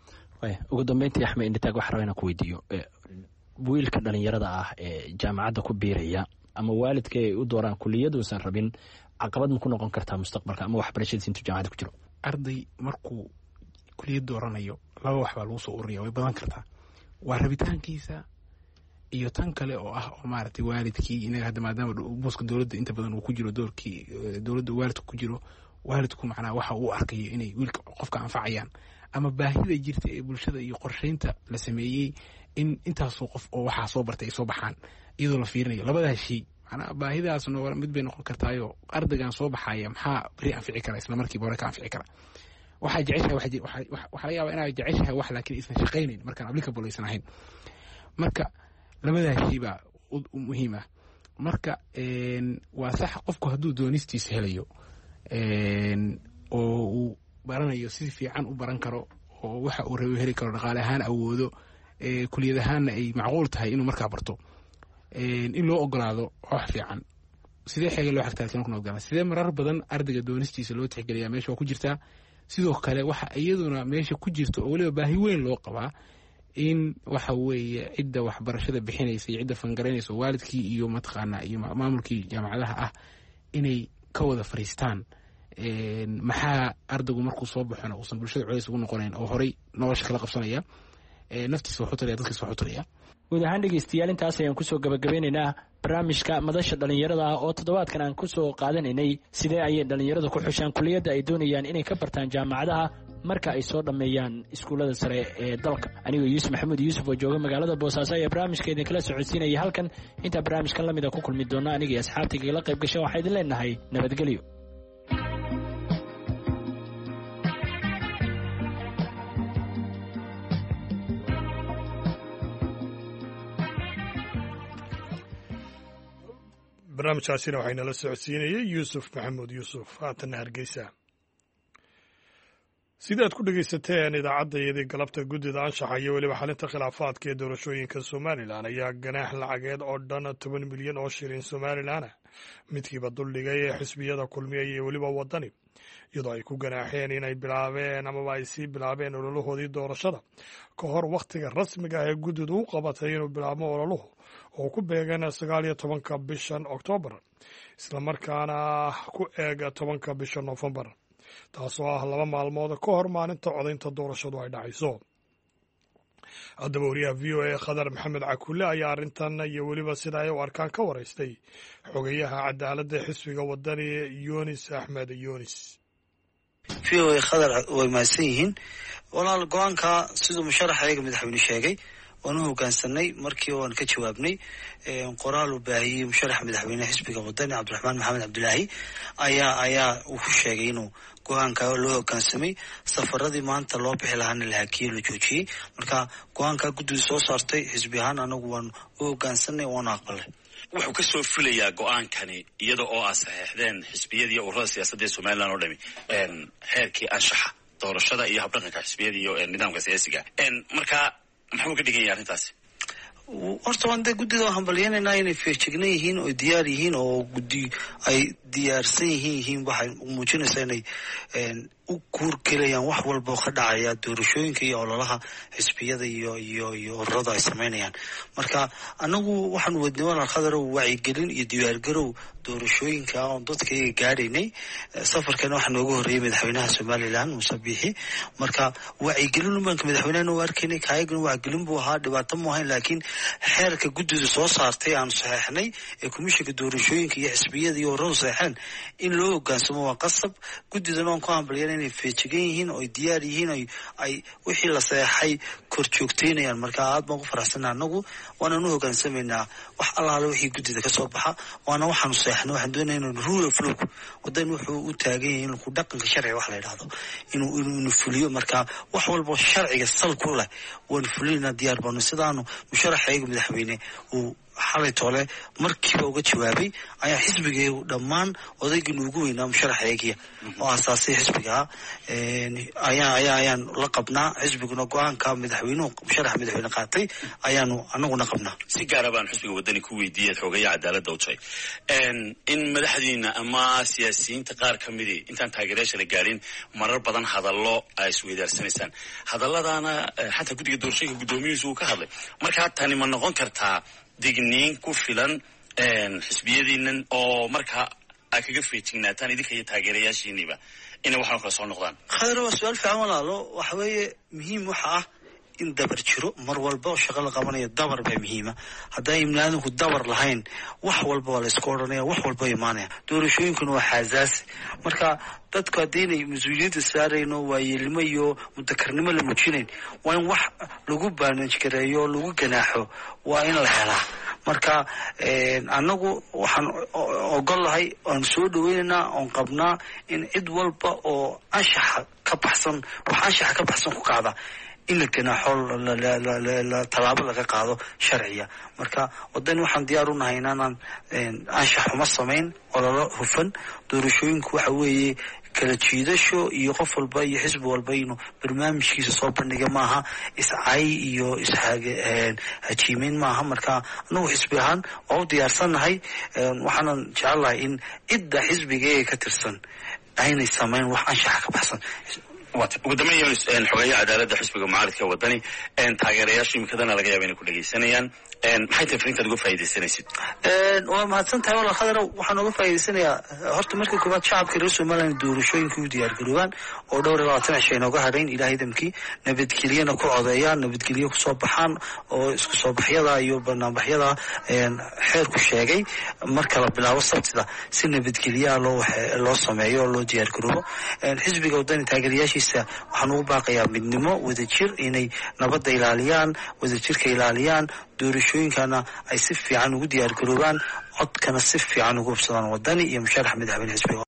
ugu dambeyntii axmed indhataag waxaa rabaa inaan ku weydiiyo wiilka dhalinyarada ah ee jaamacadda ku biiraya ama waalidka ay u dooraan kuliyaduusan rabin caqabad ma ku noqon kartaa mustaqbalka ama waxbarashadiisa intuu jaamacadda ku jiro arday markuu kuliyad dooranayo laba wax baa lagu soo ururiya way badan kartaa waa rabitaankiisa iyo tan kale oo ah oo maaragtay waalidkii inaga hadda maadaama booska dowladda inta badan uu ku jiro doorkii dowladda waalidku ku jiro waalidku macnaha waxa uu arkayo inay wiilka qofka anfacayaan ama baahida jirta ee bulshada iyo qorsheynta la sameeyey in intaasoo qof oo waxaa soo bartay ay soo baxaan iyadoo la fiirinayo labadaas shay macnaha baahidaasna mid bay noqon kartaayo ardaygan soo baxaya maxaa beri anfici kara isla markiiba hore ka anfici kara waxaa jeceshahay waxaa laga yaabaa inaad jeceshahay wax laakiin aysan shaqaynayn markaan applicable aysan ahayn. marka labadaas shay baa muhiim ah. marka waa sax qofku hadduu doonistiisa helayo oo uu baranayo si fiican u baran karo oo waxa uu rabo heli karo dhaqaale ahaan awoodo kuliyad ahaanna ay macquul tahay inuu markaa barto in loo ogolaado wax fiican. sidee xeega loo xigtaasan ku noqdaan sidee marar badan ardayga doonistiisa loo tixgeliyaa meesha waa ku jirtaa. sidoo kale waxa iyaduna meesha ku jirto oo waliba baahi weyn loo qabaa in waxa weeye cidda waxbarashada bixinaysa iyo cidda fangareynaysa waalidkii iyo mataqaanaa iyo maamulkii jaamacadaha ah inay ka wada fariistaan maxaa ardaygu markuu soo baxona uusan bulshada culays ugu noqonayn oo horay nolosha kala qabsanaya naftiisa waxu taraya dadkiisa waxu taraya. guud ahaan dhegeystayaal intaas ayaan kusoo gabagabeynaynaa barnaamijka madasha dhallinyarada ah oo toddobaadkan aan kusoo qaadanaynay sidee ayay dhallinyaradu ku xushaan kuliyadda ay doonayaan inay ka bartaan jaamacadaha marka ay soo dhammeeyaan iskuullada sare ee dalka. anigoo yuusuf maxamuud yuusuf oo jooga magaalada boosaaso ayaa barnaamijka idinkala socodsiinaya halkan. intaa barnaamijkan lamida ku kulmi doona aniga iyo asxaabtayga la qayb gasha waxaa idin leenahay nabadgelyo. barnaamijkaasina waxaynala socodsiinayay yuusuf maxamuud yuusuf. haatanna hargeysa. sidaad ku dhegaysateen idaacaddayadii galabta guddida anshaxa iyo weliba xalinta khilaafaadka ee doorashooyinka somalilan ayaa ganaax lacageed oo dhan toban milyan oo shilin somalilan ah midkiiba duldhigay ee xisbiyada kulmiya iyo weliba waddani, iyadoo ay ku ganaaxeen inay bilaabeen amaba ay sii bilaabeen ololahoodii doorashada ka hor wakhtiga rasmiga ah ee guddidu u qabatay inuu bilaabmo ololuhu oo ku beegan sagaal iyo tobanka bishan oktoobar islamarkaana ku eega tobanka bisha noofembar, taasoo ah laba maalmood ka hor maalinta codaynta doorashadu ay dhacayso. haddaba wariyaha v o a khadar maxamed cakulle ayaa arrintan iyo weliba sida ay u arkaan ka waraystay xogeyaha cadaaladda xisbiga waddani yunis axmed yunis. v o a khadar way mahadsan yihiin walaal. go-aanka siduu musharaxa ayaga madaxweyne sheegay waan u hoggaansanay markii waan ka jawaabnay qoraal uu baahiyey musharaxa madaxweyne xisbiga waddani cabdiraxmaan maxamed cabdilaahi ayaa ayaa uu ku sheegay inuu go-aanka loo hoggaansamay safaradii maanta loo bixi lahaana la hakiyey la joojiyey. marka go-aanka guddiga soo saartay xisbi ahaan anagu waan u hoggaansanay waana aqbalay. wuxuu ka soo fulayaa go-aankani iyada oo aad saxeexdeen xisbiyadii ururada siyaasadda ee somalilan oo dhami xeerkii anshaxa doorashada iyo habdhaqanka xisbiyada iyo nidaamka siyaasiga. marka maxuu ka dhigan yahay arrintaasi? horta waan dee guddida waan hambalyenaynaa inay feejignan yihiin oo diyaar yihiin oo guddi ay diyaarsan yihiin yihiin waxay muujinaysaa inay u kuurgelayaan wax walba oo ka dhacaya doorashooyinka iyo ololaha xisbiyada iyo iyo iyo ururada ay samaynayaan. marka anagu waxaan wadnay walaal khadarow wacyigelin iyo diyaargarow doorashooyinka oon dadka iyaga gaadhaynay. safarkana waxaa nooga horreeyey madaxweynaha somalilan muuse biixi. marka wacyigelin umaanka madaxweynehana u arkaynay kaayagana wacyigelin buu ahaa, dhibaato mu ahayn. laakiin xeerka guddida soo saartay aanu saxeexnay ee komishinka doorashooyinka iyo xisbiyada iyo ururadu saxeexeen in loo hoggaansamo waa qasab. guddidana waan ku hambalyan inay feejigan yihiin oo ay diyaar yihiin o ay wixii la saxeexay kor joogteynayaan. marka aad baan ku faraxsanaa anagu waanaan u hogaansamaynaa wax allaala wixii guddida ka soo baxa waana waxaanu saxeexnay. waxaan doonaya inu rule of law wadan wuxuu u taagan yahay in ku dhaqanka sharciga wax la yidhaahdo inuu inuu fuliyo. marka wax walba sharciga sal ku leh waan fulinaa diyaar baanu. sidaanu musharaxayga madaxweyne uu xalay toole markiiba uga jawaabay ayaa xisbigeegu dhammaan odaygii nuugu weynaa musharaxeegiya oo asaasay xisbigaa ayaa ayaa ayaan la qabnaa. xisbiguna go-aanka madaxweynuhu musharaxa madaxweyne qaatay ayaanu anaguna qabnaa. si gaara baan xisbiga waddani ku weydiiyey xogeeyaha cadaaladda u tahay in madaxdiina ama siyaasiyiinta qaar ka midii intaan taageerayaasha la gaadhin marar badan hadallo ay isweydaarsanaysaan. hadalladaana xataa guddiga doorashooyinka guddoomiyihiisu uu ka hadlay. markaa tani ma noqon kartaa digniin ku filan xisbiyadiinan oo markaa ay kaga feejignaataan idinka iyo taageerayaashiiniba inay waxaan kala soo noqdaan? khadar waa su-aal fiican walaalo. waxa weeye muhiim waxa ah in dabar jiro mar walba oo shaqo la qabanayo. dabar baa muhiima. hadday ibniaadamku dabar lahayn wax walba waa la isku odhanaya, wax walba imaanaya. doorashooyinkuna waa xaasaasi. marka dadku haddaynay mas-uuliyadda saarayno waayeelnimo iyo mutakarnimo la muujinayn waa in wax lagu baanajgareeyo lagu ganaaxo waa in la helaa. marka annagu waxaan ogol lahay oan soo dhaweynaynaa oon qabnaa in cid walba oo anshaxa ka ka baxsan wax anshaxa ka baxsan ku kacda in la ganaaxo tallaabo laga qaado sharciya. marka wadani waxaan diyaar u nahay inaanan anshax xuma samayn ololo hufan. doorashooyinku waxa weeye kala jiidasho iyo qof walba iyo xisbi walba inuu barnaamijkiisa soo bandhiga maaha iscay iyo ishajiimeyn maaha. marka anagu xisbi ahaan waa u diyaarsannahay waxaanan jecelahay in cidda xisbigeega ka tirsan aynay samayn wax anshaxa ka baxsan. ugu dambeyn yunus xogeeya cadaaladda xisbiga mucaaridka wadani taageerayaasha imikadana laga yaaba inay ku dhegeysanayaan maxay tahay fariintaad uga faa'iidaysanaysid? waa mahadsan tahay walaal khadar. waxaan uga faa'iidaysanayaa horta marka koowaad shacabka reer somaliland doorashooyinka u diyaargaroobaan oo dhowr iyo labaatan cisho inooga hadhayn ilaahay damkii nabadgelyana ku codeeyaan nabadgelyo kusoo baxaan oo isku soo baxyada iyo banaanbaxyada xeerku sheegay marka la bilaabo sabtida si nabadgelyaa loo loo sameeyo oo loo diyaargaroobo. xisbiga wadani taageerayaashiisa waxaan ugu baaqayaa midnimo wadajir inay nabadda ilaaliyaan wadajirka ilaaliyaan doorashooyinkana ay si fiican ugu diyaargaroobaan codkana si fiican ugu hubsadaan wadani iyo musharax madaxweyne xisbiga.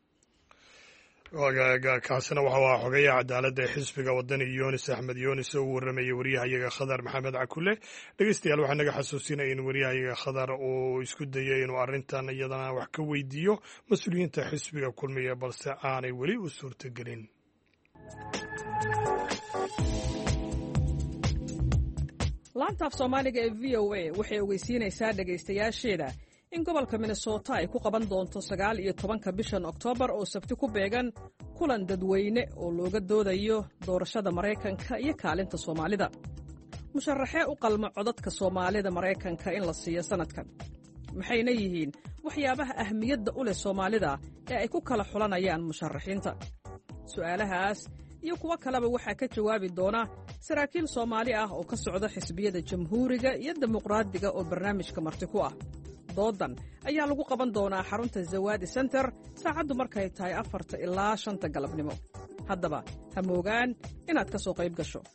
kaasina waxa waa xogeeyaha cadaaladda ee xisbiga wadani yunis axmed yunis oo u waramayay waryahayaga khadar maxamed cakule. dhegeystayaal waxaa naga xasuusinaya in waryahayaga khadar uu isku dayay inuu arrintan iyadana wax ka weydiiyo mas-uuliyiinta xisbiga kulmiya balse aanay weli u suurtagelin. laanta af soomaaliga ee v o a waxay ogeysiinaysaa dhegaystayaasheeda in gobolka minnesota ay ku qaban doonto sagaal iyo tobanka bishan oktoobar oo sabti ku beegan kulan dadweyne oo looga doodayo doorashada maraykanka iyo kaalinta soomaalida. musharaxee u qalma codadka soomaalida maraykanka in la siiyo sannadkan maxayna yihiin waxyaabaha ahmiyadda u leh soomaalida ee ay ku kala xulanayaan musharaxiinta? su'aalahaas iyo kuwo kaleba waxaa ka jawaabi doona saraakiil Soomaali ah oo ka socda xisbiyada jamhuuriga iyo dimuqraadiga oo barnaamijka marti ku ah. doodan ayaa lagu qaban doonaa xarunta Zawadi Center saacadu markay tahay afarta ilaa shanta galabnimo. haddaba ha moogaan inaad ka soo qayb gasho.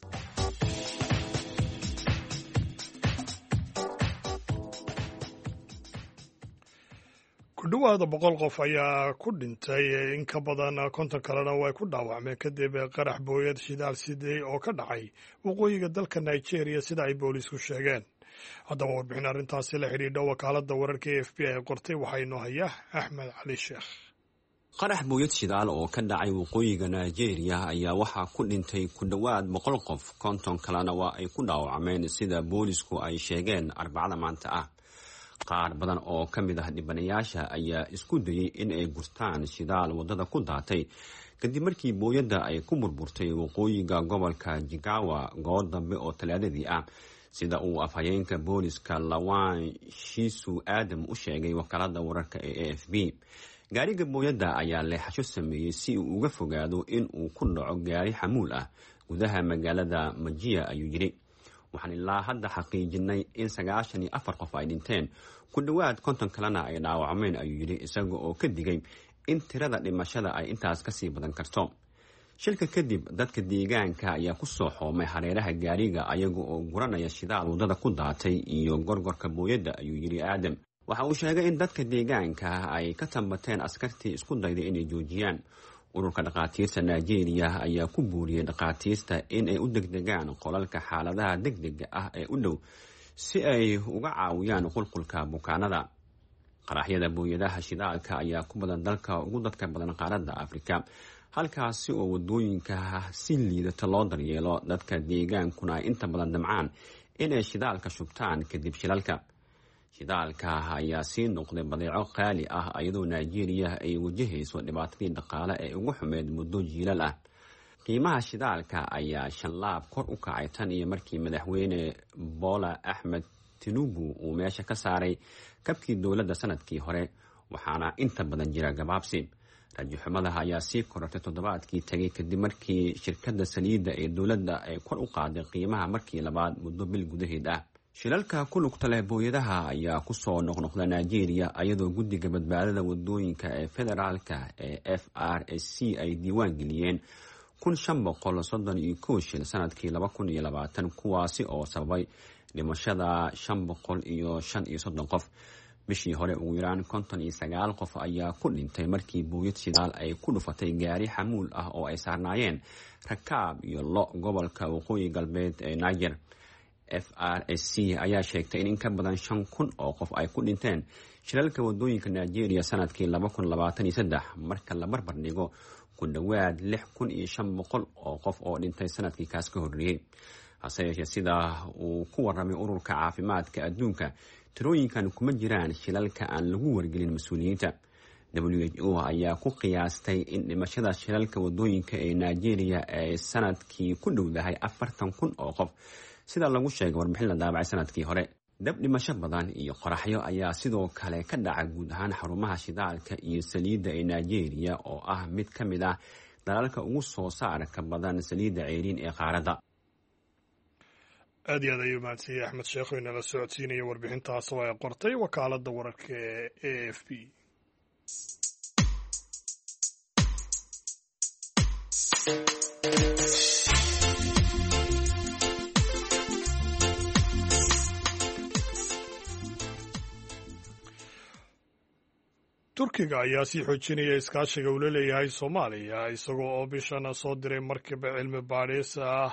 ku dhowaada boqol qof ayaa ku dhintay in ka badan konton kalena way ku dhaawacmeen kadib qarax booyad shidaal siday oo ka dhacay waqooyiga dalka Nigeria sida ay boolisku sheegeen. haddaba warbixin arrintaasi la xidhiidha wakaaladda wararka ee F B I qortay waxaa inoo haya Axmed Cali Sheekh. qarax booyad shidaal oo ka dhacay waqooyiga Nigeria ayaa waxaa ku dhintay ku dhowaad boqol qof, konton kalena waa ay ku dhaawacmeen sida boolisku ay sheegeen Arbacada maanta ah. qaar badan oo ka mid ah dhibanayaasha ayaa isku dayay in ay gurtaan shidaal wadada ku daatay kadib markii booyadda ay ku burburtay waqooyiga gobolka Jigawa goor dambe oo Talaadadii ah, sida uu afhayeenka booliska Lawan Shisu Adam u sheegay wakaaladda wararka ee A F B. gaariga booyadda ayaa leexasho sameeyey si uu uga fogaado in uu ku dhaco gaari xamuul ah gudaha magaalada Majiya, ayuu yiri. waxaan ilaa hadda xaqiijinay in sagaashan iyo afar qof ay dhinteen, ku dhowaad konton kalena ay dhaawacmeen, ayuu yidhi isaga oo ka digay in tirada dhimashada ay intaas ka sii badan karto. shilka kadib dadka deegaanka ayaa ku soo xoomay hareeraha gaariga ayaga oo guranaya shidaal wadada ku daatay iyo gorgorka booyadda, ayuu yidhi Aadam. waxa uu sheegay in dadka deegaanka ay ka tambateen askartii isku dayday inay joojiyaan. ururka dhaqaatiirta Nigeria ayaa ku buuriyay dhaqaatiirta in ay u degdegaan qolalka xaaladaha degdega ah ee u dhow si ay uga caawiyaan qulqulka bukaanada. qaraxyada booyadaha shidaalka ayaa ku badan dalka ugu dadka badan qaaradda Afrika, halkaasi oo wadooyinka si liidata loo daryeelo, dadka deegaankuna ay inta badan damcaan inay shidaalka shubtaan kadib shilalka. shidaalka ayaa sii noqday badeeco qaali ah iyadoo Nigeria ay wajahayso dhibaatadii dhaqaale ee ugu xumeed muddo jiilal ah. qiimaha shidaalka ayaa shan laab kor u kacay tan iyo markii madaxweyne Bola Ahmed Tinubu uu meesha ka saaray kabkii dowladda sanadkii hore, waxaana inta badan jira gabaabsi. rajo-xumadaha ayaa sii korortay toddobaadkii tagay kadib markii shirkadda saliidda ee dowladda ay kor u qaaday qiimaha markii labaad muddo bil gudaheed ah. shilalka ku lugta leh booyadaha ayaa ku soo noqnoqda Nigeria iyadoo guddiga badbaadada wadooyinka ee federaalka ee F R S C ay diiwaan geliyeen kun shan boqol soddon iyo kow shil sanadkii laba kun iyo labaatan, kuwaasi oo sababay dhimashada shan boqol iyo shan iyo soddon qof. bishii hore ugu yaraan konton iyo sagaal qof ayaa ku dhintay markii booyad shidaal ay ku dhufatay gaari xamuul ah oo ay saarnaayeen rakaab iyo lo gobolka waqooyi galbeed ee Niger. F R S C ayaa sheegtay in in ka badan shan kun oo qof ay ku dhinteen shilalka wadooyinka Nigeria sanadkii laba kun labaatan iyo saddex marka la barbar dhigo ku dhawaad lix kun iyo shan boqol oo qof oo dhintay sanadkii kaas ka horreeyay. hase yeeshee sida uu ku warramay ururka caafimaadka adduunka tirooyinkan kuma jiraan shilalka aan lagu wargelin mas-uuliyiinta. W H O ayaa ku qiyaastay in dhimashada shilalka wadooyinka ee Nigeria ay sanadkii ku dhowdahay afartan kun oo qof sida lagu sheegay warbixin la daabacay sanadkii hore. dab dhimasho badan iyo qoraxyo ayaa sidoo kale ka dhaca guud ahaan xarumaha shidaalka iyo saliidda ee Nigeria oo ah mid ka mid ah dalalka ugu soo saarka badan saliidda ceeriin ee qaaradda. aad iyo aad ayuu mahadsanyahay axmed sheekh oo inala socodsiinaya warbixintaas oo ay qortay wakaaladda wararka ee A F P. turkiga ayaa sii xoojinaya iskaashiga uu la leeyahay Soomaaliya isagoo oo bishana soo diray markab cilmi baadhis ah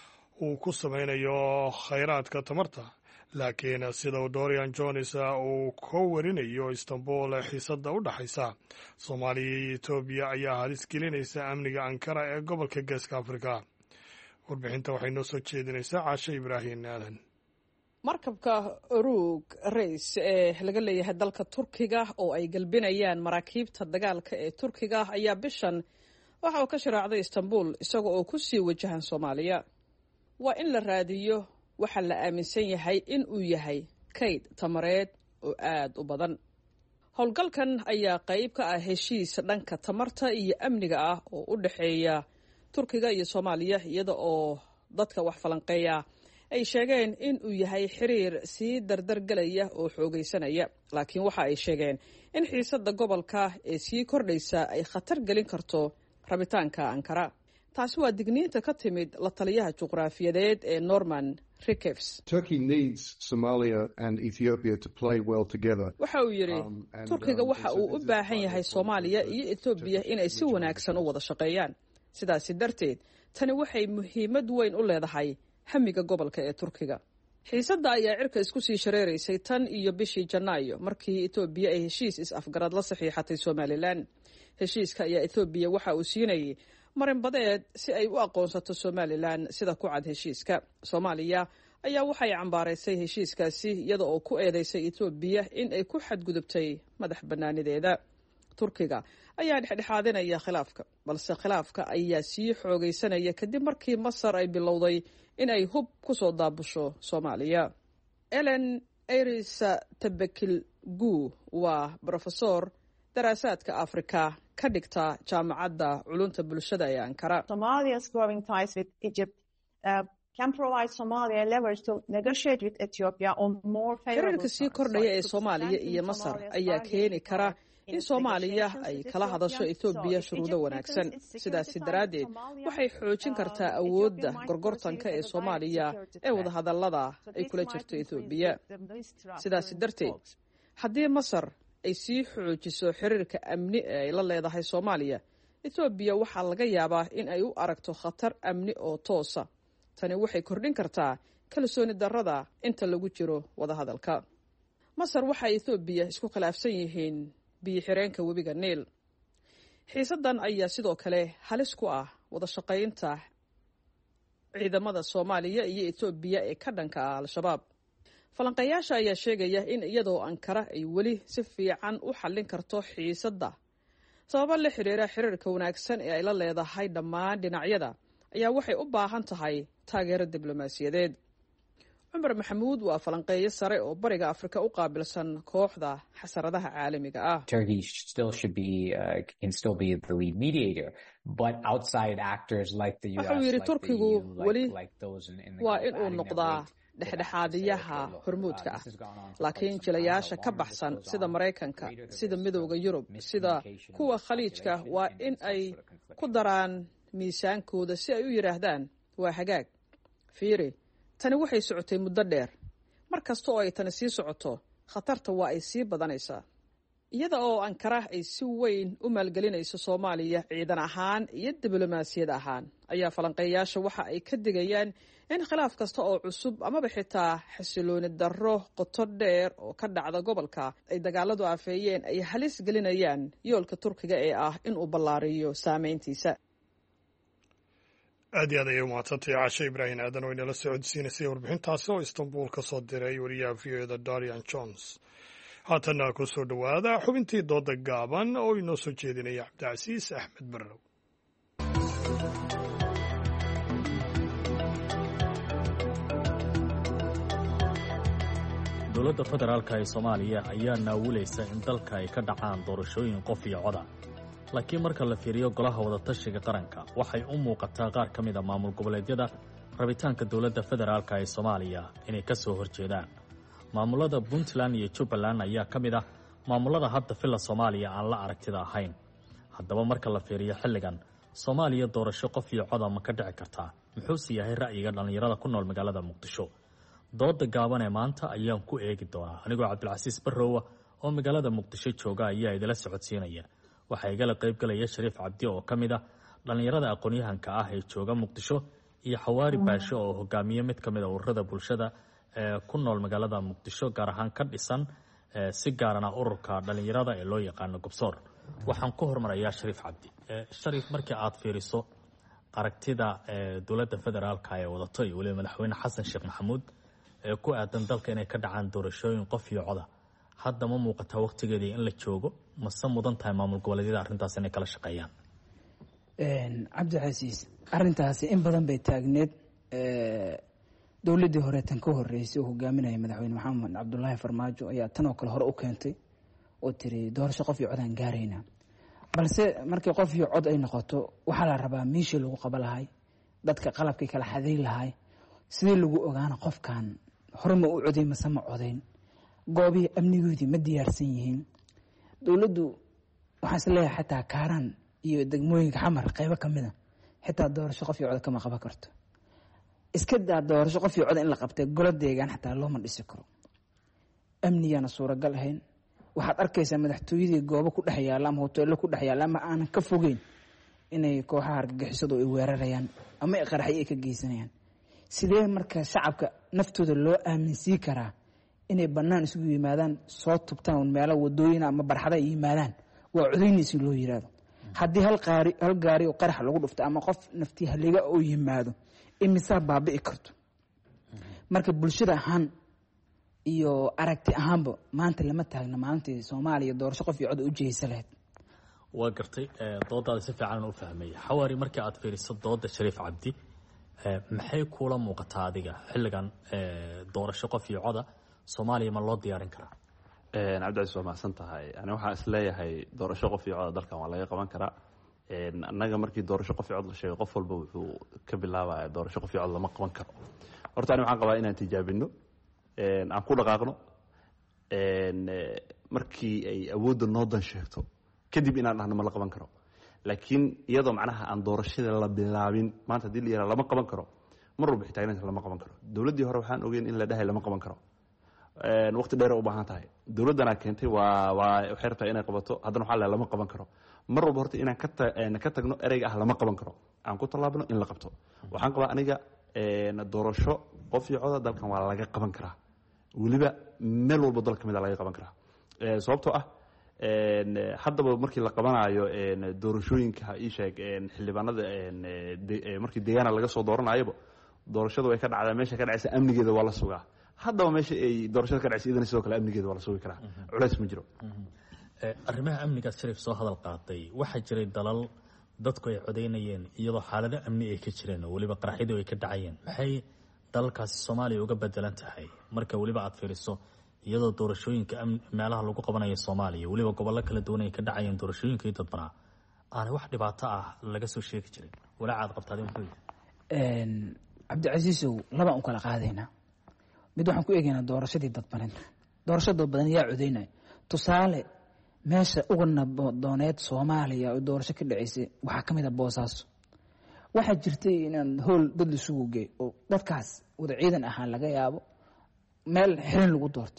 uu ku sameynayo khayraadka tamarta, laakiin sida Dorian Jones uu ka warinayo Istanbul xiisada u dhaxaysa Soomaaliya iyo Itoobiya ayaa halis gelinaysa amniga Ankara ee gobolka Geeska Afrika. warbixinta waxay noo soo jeedinaysaa Caasha Ibraahin Aadan. markabka Urug Reis ee laga leeyahay dalka Turkiga oo ay galbinayaan maraakiibta dagaalka ee Turkiga ayaa bishan waxa uu ka sharaacday Istanbul isaga oo ku sii wajahan Soomaaliya. waa in la raadiyo waxa la aaminsan yahay in uu yahay kayd tamareed oo aad u badan. howlgalkan ayaa qayb ka ah heshiis dhanka tamarta iyo amniga ah oo u dhaxeeya Turkiga iyo Soomaaliya, iyada oo dadka wax falanqeeya ay sheegeen in uu yahay xiriir sii dardar galaya oo xoogaysanaya, laakiin waxa ay sheegeen in xiisada gobolka ee sii kordhaysa ay khatar gelin karto rabitaanka Ankara. taasi waa digniinta ka timid la taliyaha juqraafiyadeed ee Norman Rickefs. Turkey needs Somalia and Ethiopia to play well together. waxa uu yiri Turkiga waxa uu u baahan yahay Soomaaliya iyo Ethiopia inay si wanaagsan u wada shaqeeyaan. sidaas darteed tani waxay muhiimad weyn u leedahay hamiga gobolka ee Turkiga. xiisada ayaa cirka isku sii shareereysay tan iyo bishii Janaayo markii Ethiopia ay heshiis is-afgarad la saxiixatay Somaliland. heshiiska ayaa Ethiopia waxa uu siinayay marin badeed si ay u aqoonsato Somaliland sida ku cad heshiiska. Soomaaliya ayaa waxay cambaaraysay heshiiskaasi iyada oo ku eedeysay Ethiopia in ay ku xadgudubtay madax bannaanideeda. Turkiga ayaa dhexdhexaadinaya khilaafka, balse khilaafka ayaa sii xoogaysanaya kadib markii Masar ay bilowday in ay hub ku soo daabusho Soomaaliya. Ellen Eirisa Tabakilgu waa professor daraasaadka Afrika ka dhigta jaamacadda culunta bulshada ee Ankara. Somalia's growing ties with Egypt uh, can provide Somalia leverage to negotiate with Ethiopia on more favorable xiriirka sii kordhaya ee Soomaaliya iyo Masar ayaa keeni kara in Soomaaliya ay kala hadasho Ethiopia shuruudo wanaagsan. sidaas daraaddeed waxay xoojin kartaa awoodda gorgortanka ee Soomaaliya ee wada hadallada ay kula jirto Ethiopia. sidaas darteed haddii Masar ay sii xoojiso xiriirka amni ee ay la leedahay Soomaaliya, Ethiopia waxaa laga yaabaa in ay u aragto khatar amni oo toosa. tani waxay kordhin kartaa kalsooni darrada inta lagu jiro wada hadalka. Masar waxa Ethiopia isku khilaafsan yihiin biyo-xireenka webiga Niil. xiisadan ayaa sidoo kale halis ku ah wada shaqaynta ciidamada Soomaaliya iyo Ethiopia ee ka dhanka ah Al-Shabaab. falanqeeyaasha ayaa sheegaya in iyadoo Ankara ay weli si fiican u xallin karto xiisada sababo la xiriira xiriirka wanaagsan ee ay la leedahay dhammaan dhinacyada, ayaa waxay u baahan tahay taageero diblomaasiyadeed. Cumar Maxamuud waa falanqeeye sare oo bariga Afrika u qaabilsan kooxda xasaradaha caalamiga ah. Turkey still should be uh, can still be the lead mediator, but outside actors like the U S, like Turkigu the E U, weli like, like those in, in the waa Gulf, in uu adding their noqdaa weight. dhexdhexaadiyaha hormuudka ah, laakiin jilayaasha ka baxsan sida Mareykanka, sida Midowga Yurub, sida kuwa Khaliijka waa in ay ku daraan miisaankooda si ay u yiraahdaan waa hagaag. fiiri, tani waxay socotay muddo dheer. mar kasta oo ay tani sii socoto khatarta waa ay sii badanaysaa. iyada oo ankara ay si weyn u maalgelinayso soomaaliya ciidan ahaan iyo diblomaasiyad ahaan, ayaa falanqeeyaasha waxa ay ka digayaan in khilaaf kasta oo cusub amaba xitaa xasilooni darro qoto dheer oo ka dhacda gobolka ay dagaaladu afeeyeen ay halis gelinayaan yoolka Turkiga ee ah in uu ballaariyo saameyntiisa. aad iyo aad ayay umahadsantay caashe ibraahim aadan oo inala socodsiinaysay warbixintaasi oo Istanbul ka soo diray wariyaha v o da Darian Jones. haatana ku soo dhowaada xubintii dooda gaaban oo inoo soo jeedinaya Cabdicasiis Axmed Barrow. dowladda federaalka ee Soomaaliya ayaa naawulaysa in dalka ay ka dhacaan doorashooyin qof iyo cod ah. laakiin marka la fiiriyo golaha wadatashiga qaranka waxay u muuqataa qaar ka mid a maamul goboleedyada rabitaanka dowladda federaalka ee Soomaaliya inay ka soo horjeedaan. maamulada Puntland iyo Jubaland ayaa ka mid ah maamulada hadda filla Soomaaliya aan la aragtida ahayn. haddaba marka la fiiriyo xilligan Soomaaliya doorasho qof iyo cod ma ka dhici kartaa? muxuu yahay ra'yiga dhalinyarada ku nool magaalada Muqdisho? dooda gaaban ee maanta ayaan ku eegi doonaa anigoo Cabdilcasiis Barrow oo magaalada Muqdisho jooga ayaa idila socodsiinaya. waxaa igala qayb galaya Shariif Cabdi oo ka mid ah dhalinyarada aqoon-yahanka ah ee jooga Muqdisho iyo Xawaari Baasho oo hogaamiye mid ka mid ah ururada bulshada ee ku nool magaalada Muqdisho gaar ahaan ka dhisan si gaarana ururka dhalinyarada ee loo yaqaan Gobsoor. waxaan ku hormarayaa Shariif Cabdi. Shariif, markii aad fiiriso aragtida dowladda federaalka ee wadato iyo waliba madaxweyne Xasan Sheekh Maxamuud ee ku aadan dalka inay ka dhacaan doorashooyin qof iyo cod ah, hadda ma muuqataa waqtigeedii in la joogo mase mudan tahay maamul goboleedyada arrintaas inay kala shaqeeyaan? Cabdicasiis, arrintaasi in badan bay taagneed. dowladdii hore tan ka horeysay oo hogaaminaya madaxweyne Maxamed Cabdullaahi Farmaajo ayaa tan oo kale hore u keentay oo tiri doorasho qof iyo cod aan gaarayna. balse markii qof iyo cod ay noqoto waxaa la rabaa meeshii lagu qaba lahay, dadka qalabkii kala xaday lahay, sidii lagu ogaana qofkan hore ma u coday mase ma codayn, goobihii amnigoodii ma diyaarsan yihiin. dowladdu waxaan is leeyahay xataa Kaaraan iyo degmooyinka xamar qaybo ka mid a xitaa doorasho qof iyo cod kama qaban karto. iska daa doorasho qof iyo cod in la qabtay golo deegaan xataa looma dhisi karo. amnigana suuragal ahayn. waxaad arkaysaa madaxtooyadii goobo ku dhex yaalla ama hoteello ku dhex yaalla ama aanan ka fogeyn inay kooxaha argagixisadu ay weerarayaan ama ay qaraxyo ay ka geysanayaan. sidee marka shacabka naftooda loo aaminsiin karaa inay bannaan isugu yimaadaan, soo tubtaan meelo wadooyin ama barxada ay yimaadaan waa codaynaysi loo yiraahdo? haddii hal qaari hal gaari oo qarax lagu dhufto ama qof naftii haliga oo yimaado imisaa baabi'i karto. marka bulshada ahaan iyo aragti ahaanba maanta lama taagna maalintii Soomaaliya doorasho qof iyo cod u jeeysa lahayd. waa gartay doodaada si fiican u fahmay. Xawaari, markii aad fiiriso dooda Shariif Cabdi, maxay kula muuqataa adiga xilligan doorasho qof iyo cod Soomaaliya ma loo diyaarin karaa? Cabdicasiis, waa mahadsan tahay. ani waxaan is leeyahay doorasho qof iyo cod dalkan waa laga qaban karaa. annaga markii doorasho qof iyo cod la sheegay qof walba wuxuu ka bilaabayaa doorasho qof iyo cod lama qaban karo. horta ani waxaan qabaa inaan tijaabino, aan ku dhaqaaqno, markii ay awoodda noo dan sheegto kadib inaan dhahno ma la qaban karo. laakiin iyadoo macnaha aan doorashada la bilaabin maanta haddii la yihahdo lama qaban karo, mar walba xitaagnaanta lama qaban karo. dowladdii hore waxaan ogeyn in la dhahay lama qaban karo, waqti dheer u baahan tahay. dowladdanaa keentay waa waa waxay rabtaa inay qabato, haddana waxaa la lama qaban karo. mar walba horta inaan ka ka tagno ereyga ah lama qaban karo, aan ku tallaabno in la qabto. waxaan qabaa aniga doorasho qof iyo coda dalkan waa laga qaban karaa, weliba meel walba dalka kamid a laga qaban karaa. sababtoo ah haddaba markii la qabanayo doorashooyinka ii sheeg xildhibaanada markii deegaana laga soo dooranayoba doorashadu way ka dhacdaa, meesha ka dhacaysa amnigeeda waa la sugaa. haddaba meesha ay doorashada ka dhacaysa idana sidoo kale amnigeeda waa la sugi karaa, culays ma jiro. arrimaha amnigaas Shariif soo hadal qaatay, waxaa jiray dalal dadku ay codeynayeen iyadoo xaalado amni ay ka jireen oo weliba qaraxyadu ay ka dhacayeen. maxay dalalkaasi Soomaaliya uga bedelan tahay marka weliba aad fiiriso iyadoo doorashooyinka meelaha lagu qabanayo Soomaaliya weliba gobollo kala duwan ay ka dhacayeen doorashooyinkii dadbanaa aan wax dhibaato ah laga soo sheegi jirin? walaacaad qabtaade muxuu yahay? Cabdicasiisow, laba aan kala qaadaynaa. mid waxaan ku eegaynaa doorashadii dadbaneed. doorashada dadbaneed yaa codeynaya. tusaale, meesha ugu nabadooneed Soomaaliya oo doorasho ka dhacaysay waxaa ka mid ah Boosaaso. waxaa jirtay inaan howl dad isugu geey oo dadkaas wada ciidan ahaan laga yaabo meel xiran lagu doortay.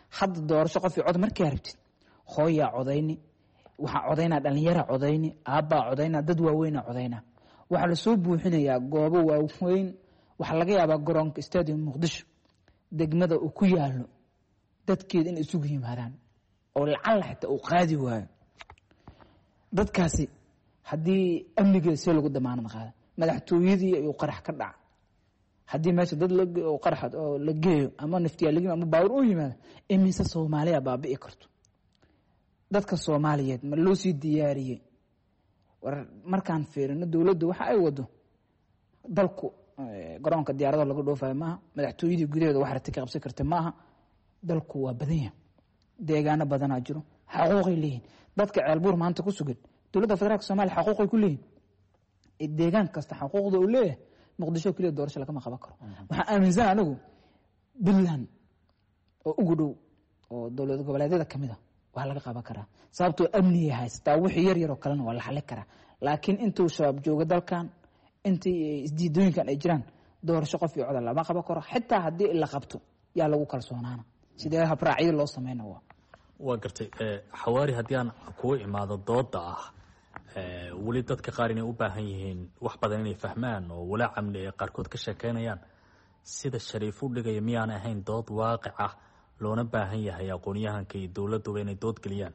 hadda doorasho qof iyo cod markii rabtid hooyaa codayni waxaa codaynaa dhallinyaraa codayni aabbaa codaynaa dad waaweynaa codaynaa waxaa lasoo buuxinayaa goobo waaweyn waxaa laga yaabaa garoonka stadium muqdisho degmada uu ku yaalo dadkeeda inay isugu yimaadaan oo lacalla xitaa uu qaadi waayo dadkaasi haddii amnigeeda see lagu damaanad qaada madaxtooyadii ayuu qarax ka dhaca haddii meesha dad qarax oo la geeyo ama naftiyaa ama baawur u yimaado imise soomaaliya baabi'i karto dadka soomaaliyeed ma loo sii diyaariyey war markaan fiirino dowladdu waxa ay wado dalku garoonka diyaarado laga dhoofayo maaha madaxtooyadii gudaheeda wax rati ka qabsan karta maaha dalku waa badan yahay deegaano badanaa jiro xaquuqay leeyihin dadka ceelbuur maanta ku sugan dowladda federaalka soomaaliya xaquuqay ku leeyihin deegaan kasta xaquuqda uu leeyahay muqdisho keliya doorasho lagama qaban karo waxaan aaminsan anigu puntland oo ugu dhow oo dowlad goboleedyada kamid a waa laga qaban karaa sababtoo amniga haysataa wixii yar yar oo kalena waa la xalin karaa laakiin intuu shabaab joogo dalkan intii isdiidooyinkan ay jiraan doorasho qof iyo codal lama qaban karo xitaa haddii la qabto yaa lagu kalsoonaana sidee habraacyada loo sameyna waa waa gartay xawaari haddii aan kugu imaado dooda ah weli dadka qaar inay u baahan yihiin wax badan inay fahmaan oo walaac amni ay qaarkood ka sheekeynayaan sida shariif u dhigaya miyaan ahayn dood waaqic ah loona baahan yahay aqoon-yahanka iyo dowladduba inay dood geliyaan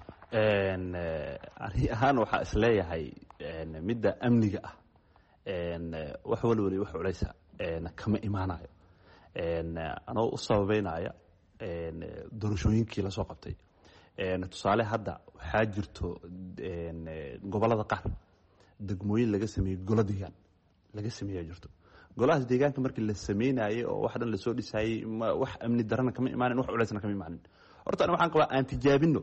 ani ahaan waxaa isleeyahay midda amniga ah wax walwali wax culeysa kama imaanayo anoo u sababeynaya doorashooyinkii lasoo qabtay tusaale hadda waxaa jirto gobolada qaar degmooyin laga sameeyey golo deegaan laga sameeya jirto golahaas deegaanka markii la sameynayay oo wax dhan lasoo dhisayey wax amni darana kama imaanin wax culeysna kama imaanin horta ani waxaan qabaa aan tijaabino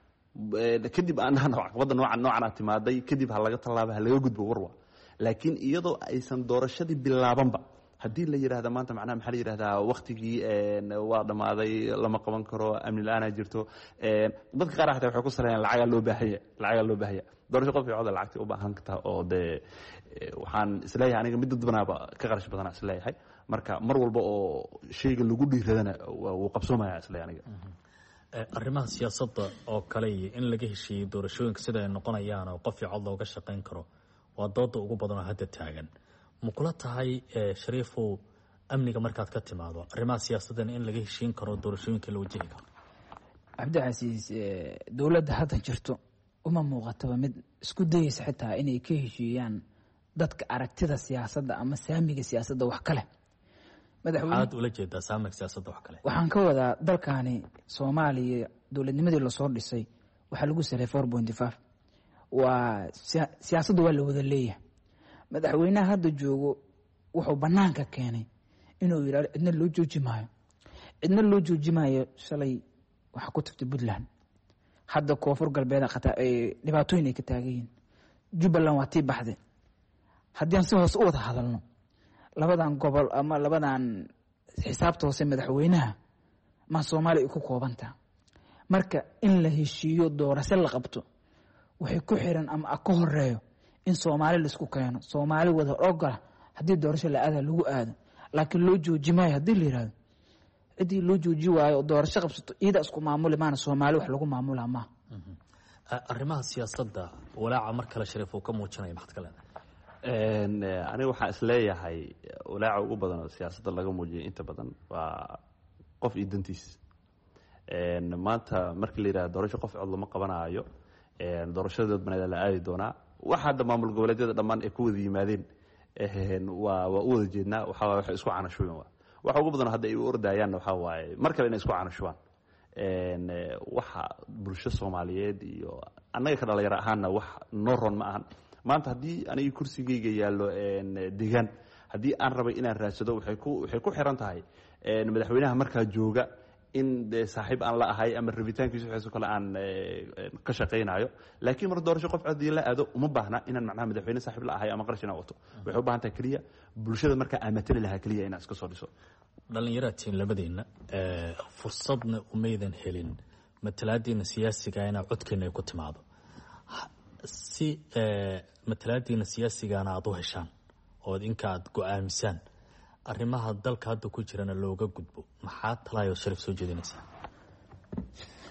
kadib aan dhahno caqabada noocan noocan aa timaaday kadib ha laga tallaaba ha laga gudbo warwa laakiin iyadoo aysan doorashadii bilaabanba haddii la yidhahda maanta macnaha maxaa la yidhahdaa waktigii waa dhammaaday lama qaban karo amni la-aanaa jirto dadka qaar xataa waxay ku saleeyaan lacagaa loo baahanya lacagaa loo baahanya doorasho qof iyo coda lacagtay u baahan kartaa oo dee waxaan isleeyahay aniga mid dadbanaaba ka qarash badanaa isleeyahay marka mar walba oo shayga lagu dhiiradana wuu qabsoomaya isleeyahay aniga arrimaha siyaasadda oo kale iyo in laga heshiiyey doorashooyinka sida ay noqonayaan oo qof iyo cod looga shaqayn karo waa dooda ugu badan oo hadda taagan ma kula tahay shariifow amniga markaad ka timaado arrimaha siyaasaddan in laga heshiin karo doorashooyinka la wajihi karo cabdicasiis dowladda hadda jirto uma muuqataba mid isku dayeysa xitaa inay ka heshiiyaan dadka aragtida siyaasadda ama saamiga siyaasadda wax kale maxaad ula jeedaa saamiga siyaasadda wax kale waxaan ka wadaa dalkani soomaaliya dowladnimadii lasoo dhisay waxaa lagu salay four pointy five waa siyaasadda waa la wada leeyahay madaxweynaha hadda joogo wuxuu banaanka keenay inuu yidhahdo cidna loo jooji maayo cidna loo jooji maayo shalay waxaa ku tagtay puntland hadda koonfur galbeed dhibaatooyin ay ka taagan yihiin jubbaland waa tii baxday haddii aan si hoose u wada hadalno labadan gobol ama labadan xisaabta hoose madaxweynaha ma soomaaliya ay ku koobantaa marka in la heshiiyo doorasho la qabto waxay ku xiran ama ka horeeyo in soomaali laisku keeno soomaali wada ogola haddii doorasho la aada lagu aado laakiin loo jooji maayo haddii la yihahdo ciddii loo jooji waayo oo doorasho qabsato iyada isku maamuli maana soomaali wax lagu maamulaa maaha arrimaha siyaasadda walaaca mar kale shariif uu ka muujinaya maxad ka leedahay aniga waxaan isleeyahay walaaca ugu badan oo siyaasadda laga muujiyay inta badan waa qof iyo dantiis maanta markii la yidhahdo doorasho qof cod lama qabanaayo doorashada dadbaneeda la aadi doonaa waxa hadda maamul goboleedyada dhammaan ay ku wada yimaadeen waa waa u wada jeednaa waxaa waaye waxay isku canashuween waa waxa ugu badan hadda ay u ordayaanna waxaa waaye mar kale inay isku canashuwaan waxa bulsho soomaaliyeed iyo annaga ka dhalinyaro ahaanna wax noo ron ma ahan maanta haddii aniga kursigeyga yaallo deegaan haddii aan rabay inaan raadsado waxay ku waxay ku xiran tahay madaxweynaha markaa jooga in de saaxiib aan la ahay ama rabitaankiisu waxaasoo kale aan ka shaqaynayo laakiin mar doorasho qof codii la aado uma baahna inaan macnaha madaxweyne saaxiib la ahay ama qarash inaan wato waxay u baahan tahay keliya bulshada markaa aan matali lahaa keliya inaan iska soo dhiso dhallinyaratiin labadeenna fursadna umaydan helin matalaadiina siyaasiga inaa codkeena ay ku timaado si matalaadiina siyaasigana aada u heshaan ood inka aad go-aamisaan arrimaha dalka hadda ku jirana looga gudbo maxaa talaayoo shariif soo jeedinaysaa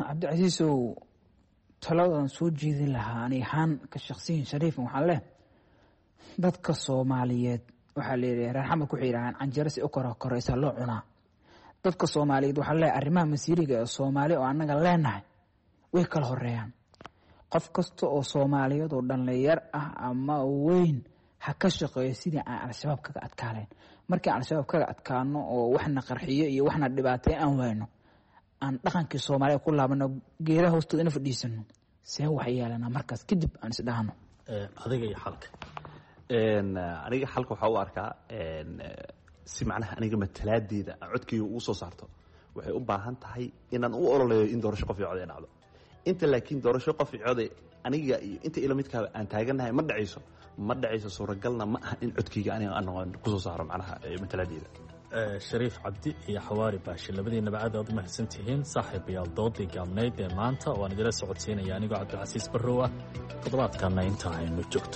cabdicasiisow taladan soo jeedin lahaa ani ahaan ka shaksiyin shariifan waxaan leh dadka soomaaliyeed waxaa leeyahay reer xamed waxay yidhahaan canjaro si u kora koraysa loo cunaa dadka soomaaliyeed waxaa leeyahay arrimaha masiiriga ee soomaali oo annaga leenahay way kala horeeyaan qof kasta oo soomaaliyeed oo dhallinyar ah ama weyn ha ka shaqeeyo sidii aan al-shabaab kaga adkaalayn markii aan al-shabaab kaga adkaano oo waxna qarxiyo iyo waxna dhibaateyn aan wayno aan dhaqankii soomaaliya ku laabano geedaha hoostooda ina fadhiisano see wax yeelanaa markaas kadib aan isdhahno adiga iyo xalka aniga xalka waxaa u arkaa si macnaha aniga matalaadeeda codkayga uu soo saarto waxay u baahan tahay inaan u ololeeyo in doorasho qof iyo cod ay dhacdo inta laakiin doorasho qof iyo cod aniga iyo inta ila midkaa aan taaganahay ma dhacayso ma dhacayso suuragalna ma aha in codkayga aniga aan kusoo saaro macnaha matalaadeeda shariif cabdi iyo xawaari baashi labadiinaba aad aad u mahadsan tihiin saaxiibayaal doodii gaabnayd ee maanta waan idila socodsiinaya anigoo cabdilcasiis barrow ah toddobaadkanna intaa haynu joogto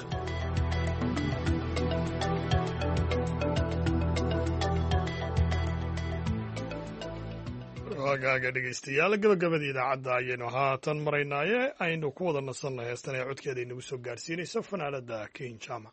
waagaaga dhegaystayaal gabagabada idaacadda ayaynu haatan maraynaaye aynu ku wada nasanna heestan ee codkeeda inagu soo gaarsiinayso fanaanada ken jama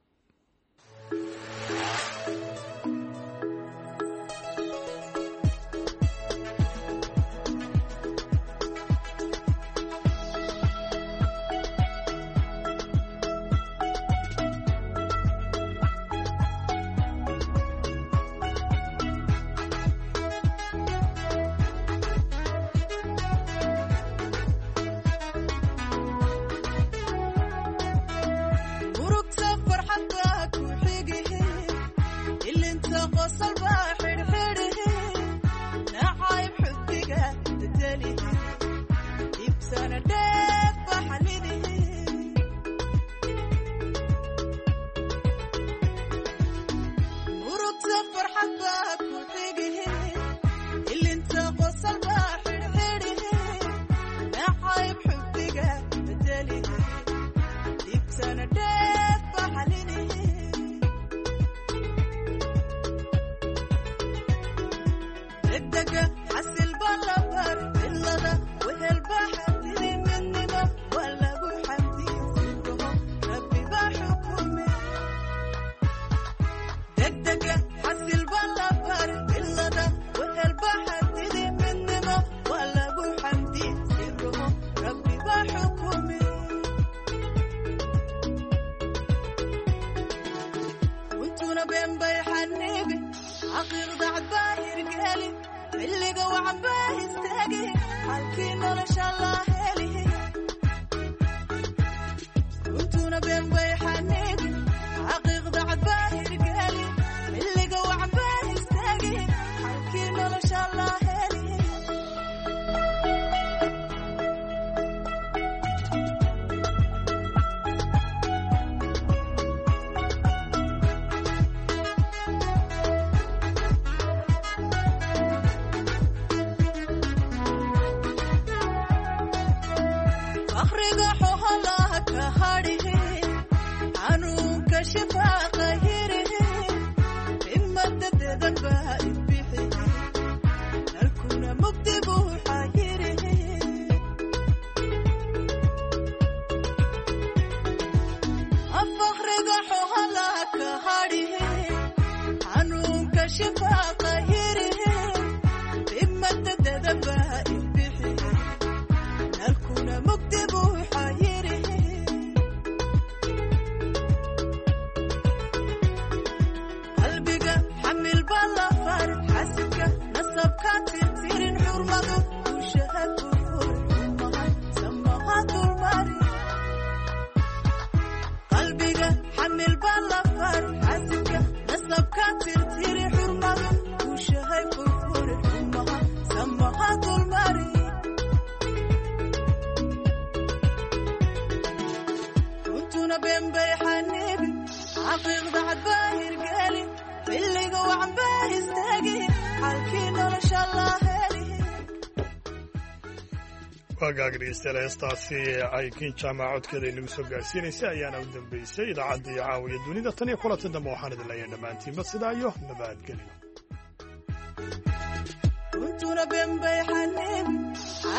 waagaaga dhegeystayaal heestaasi ay ken jama codkeeda inagu soo gaarsiinaysay ayaana u dambeysay idaacaddii caawiya dunida tan iyo kulanta dambe waxaan idin leeyahay dhammaantiinba sidaa iyo nabadgelyo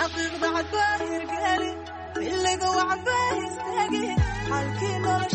xaqiiqda cad baa hirgeli xilliga wacbaa istaagi xalkii nolosha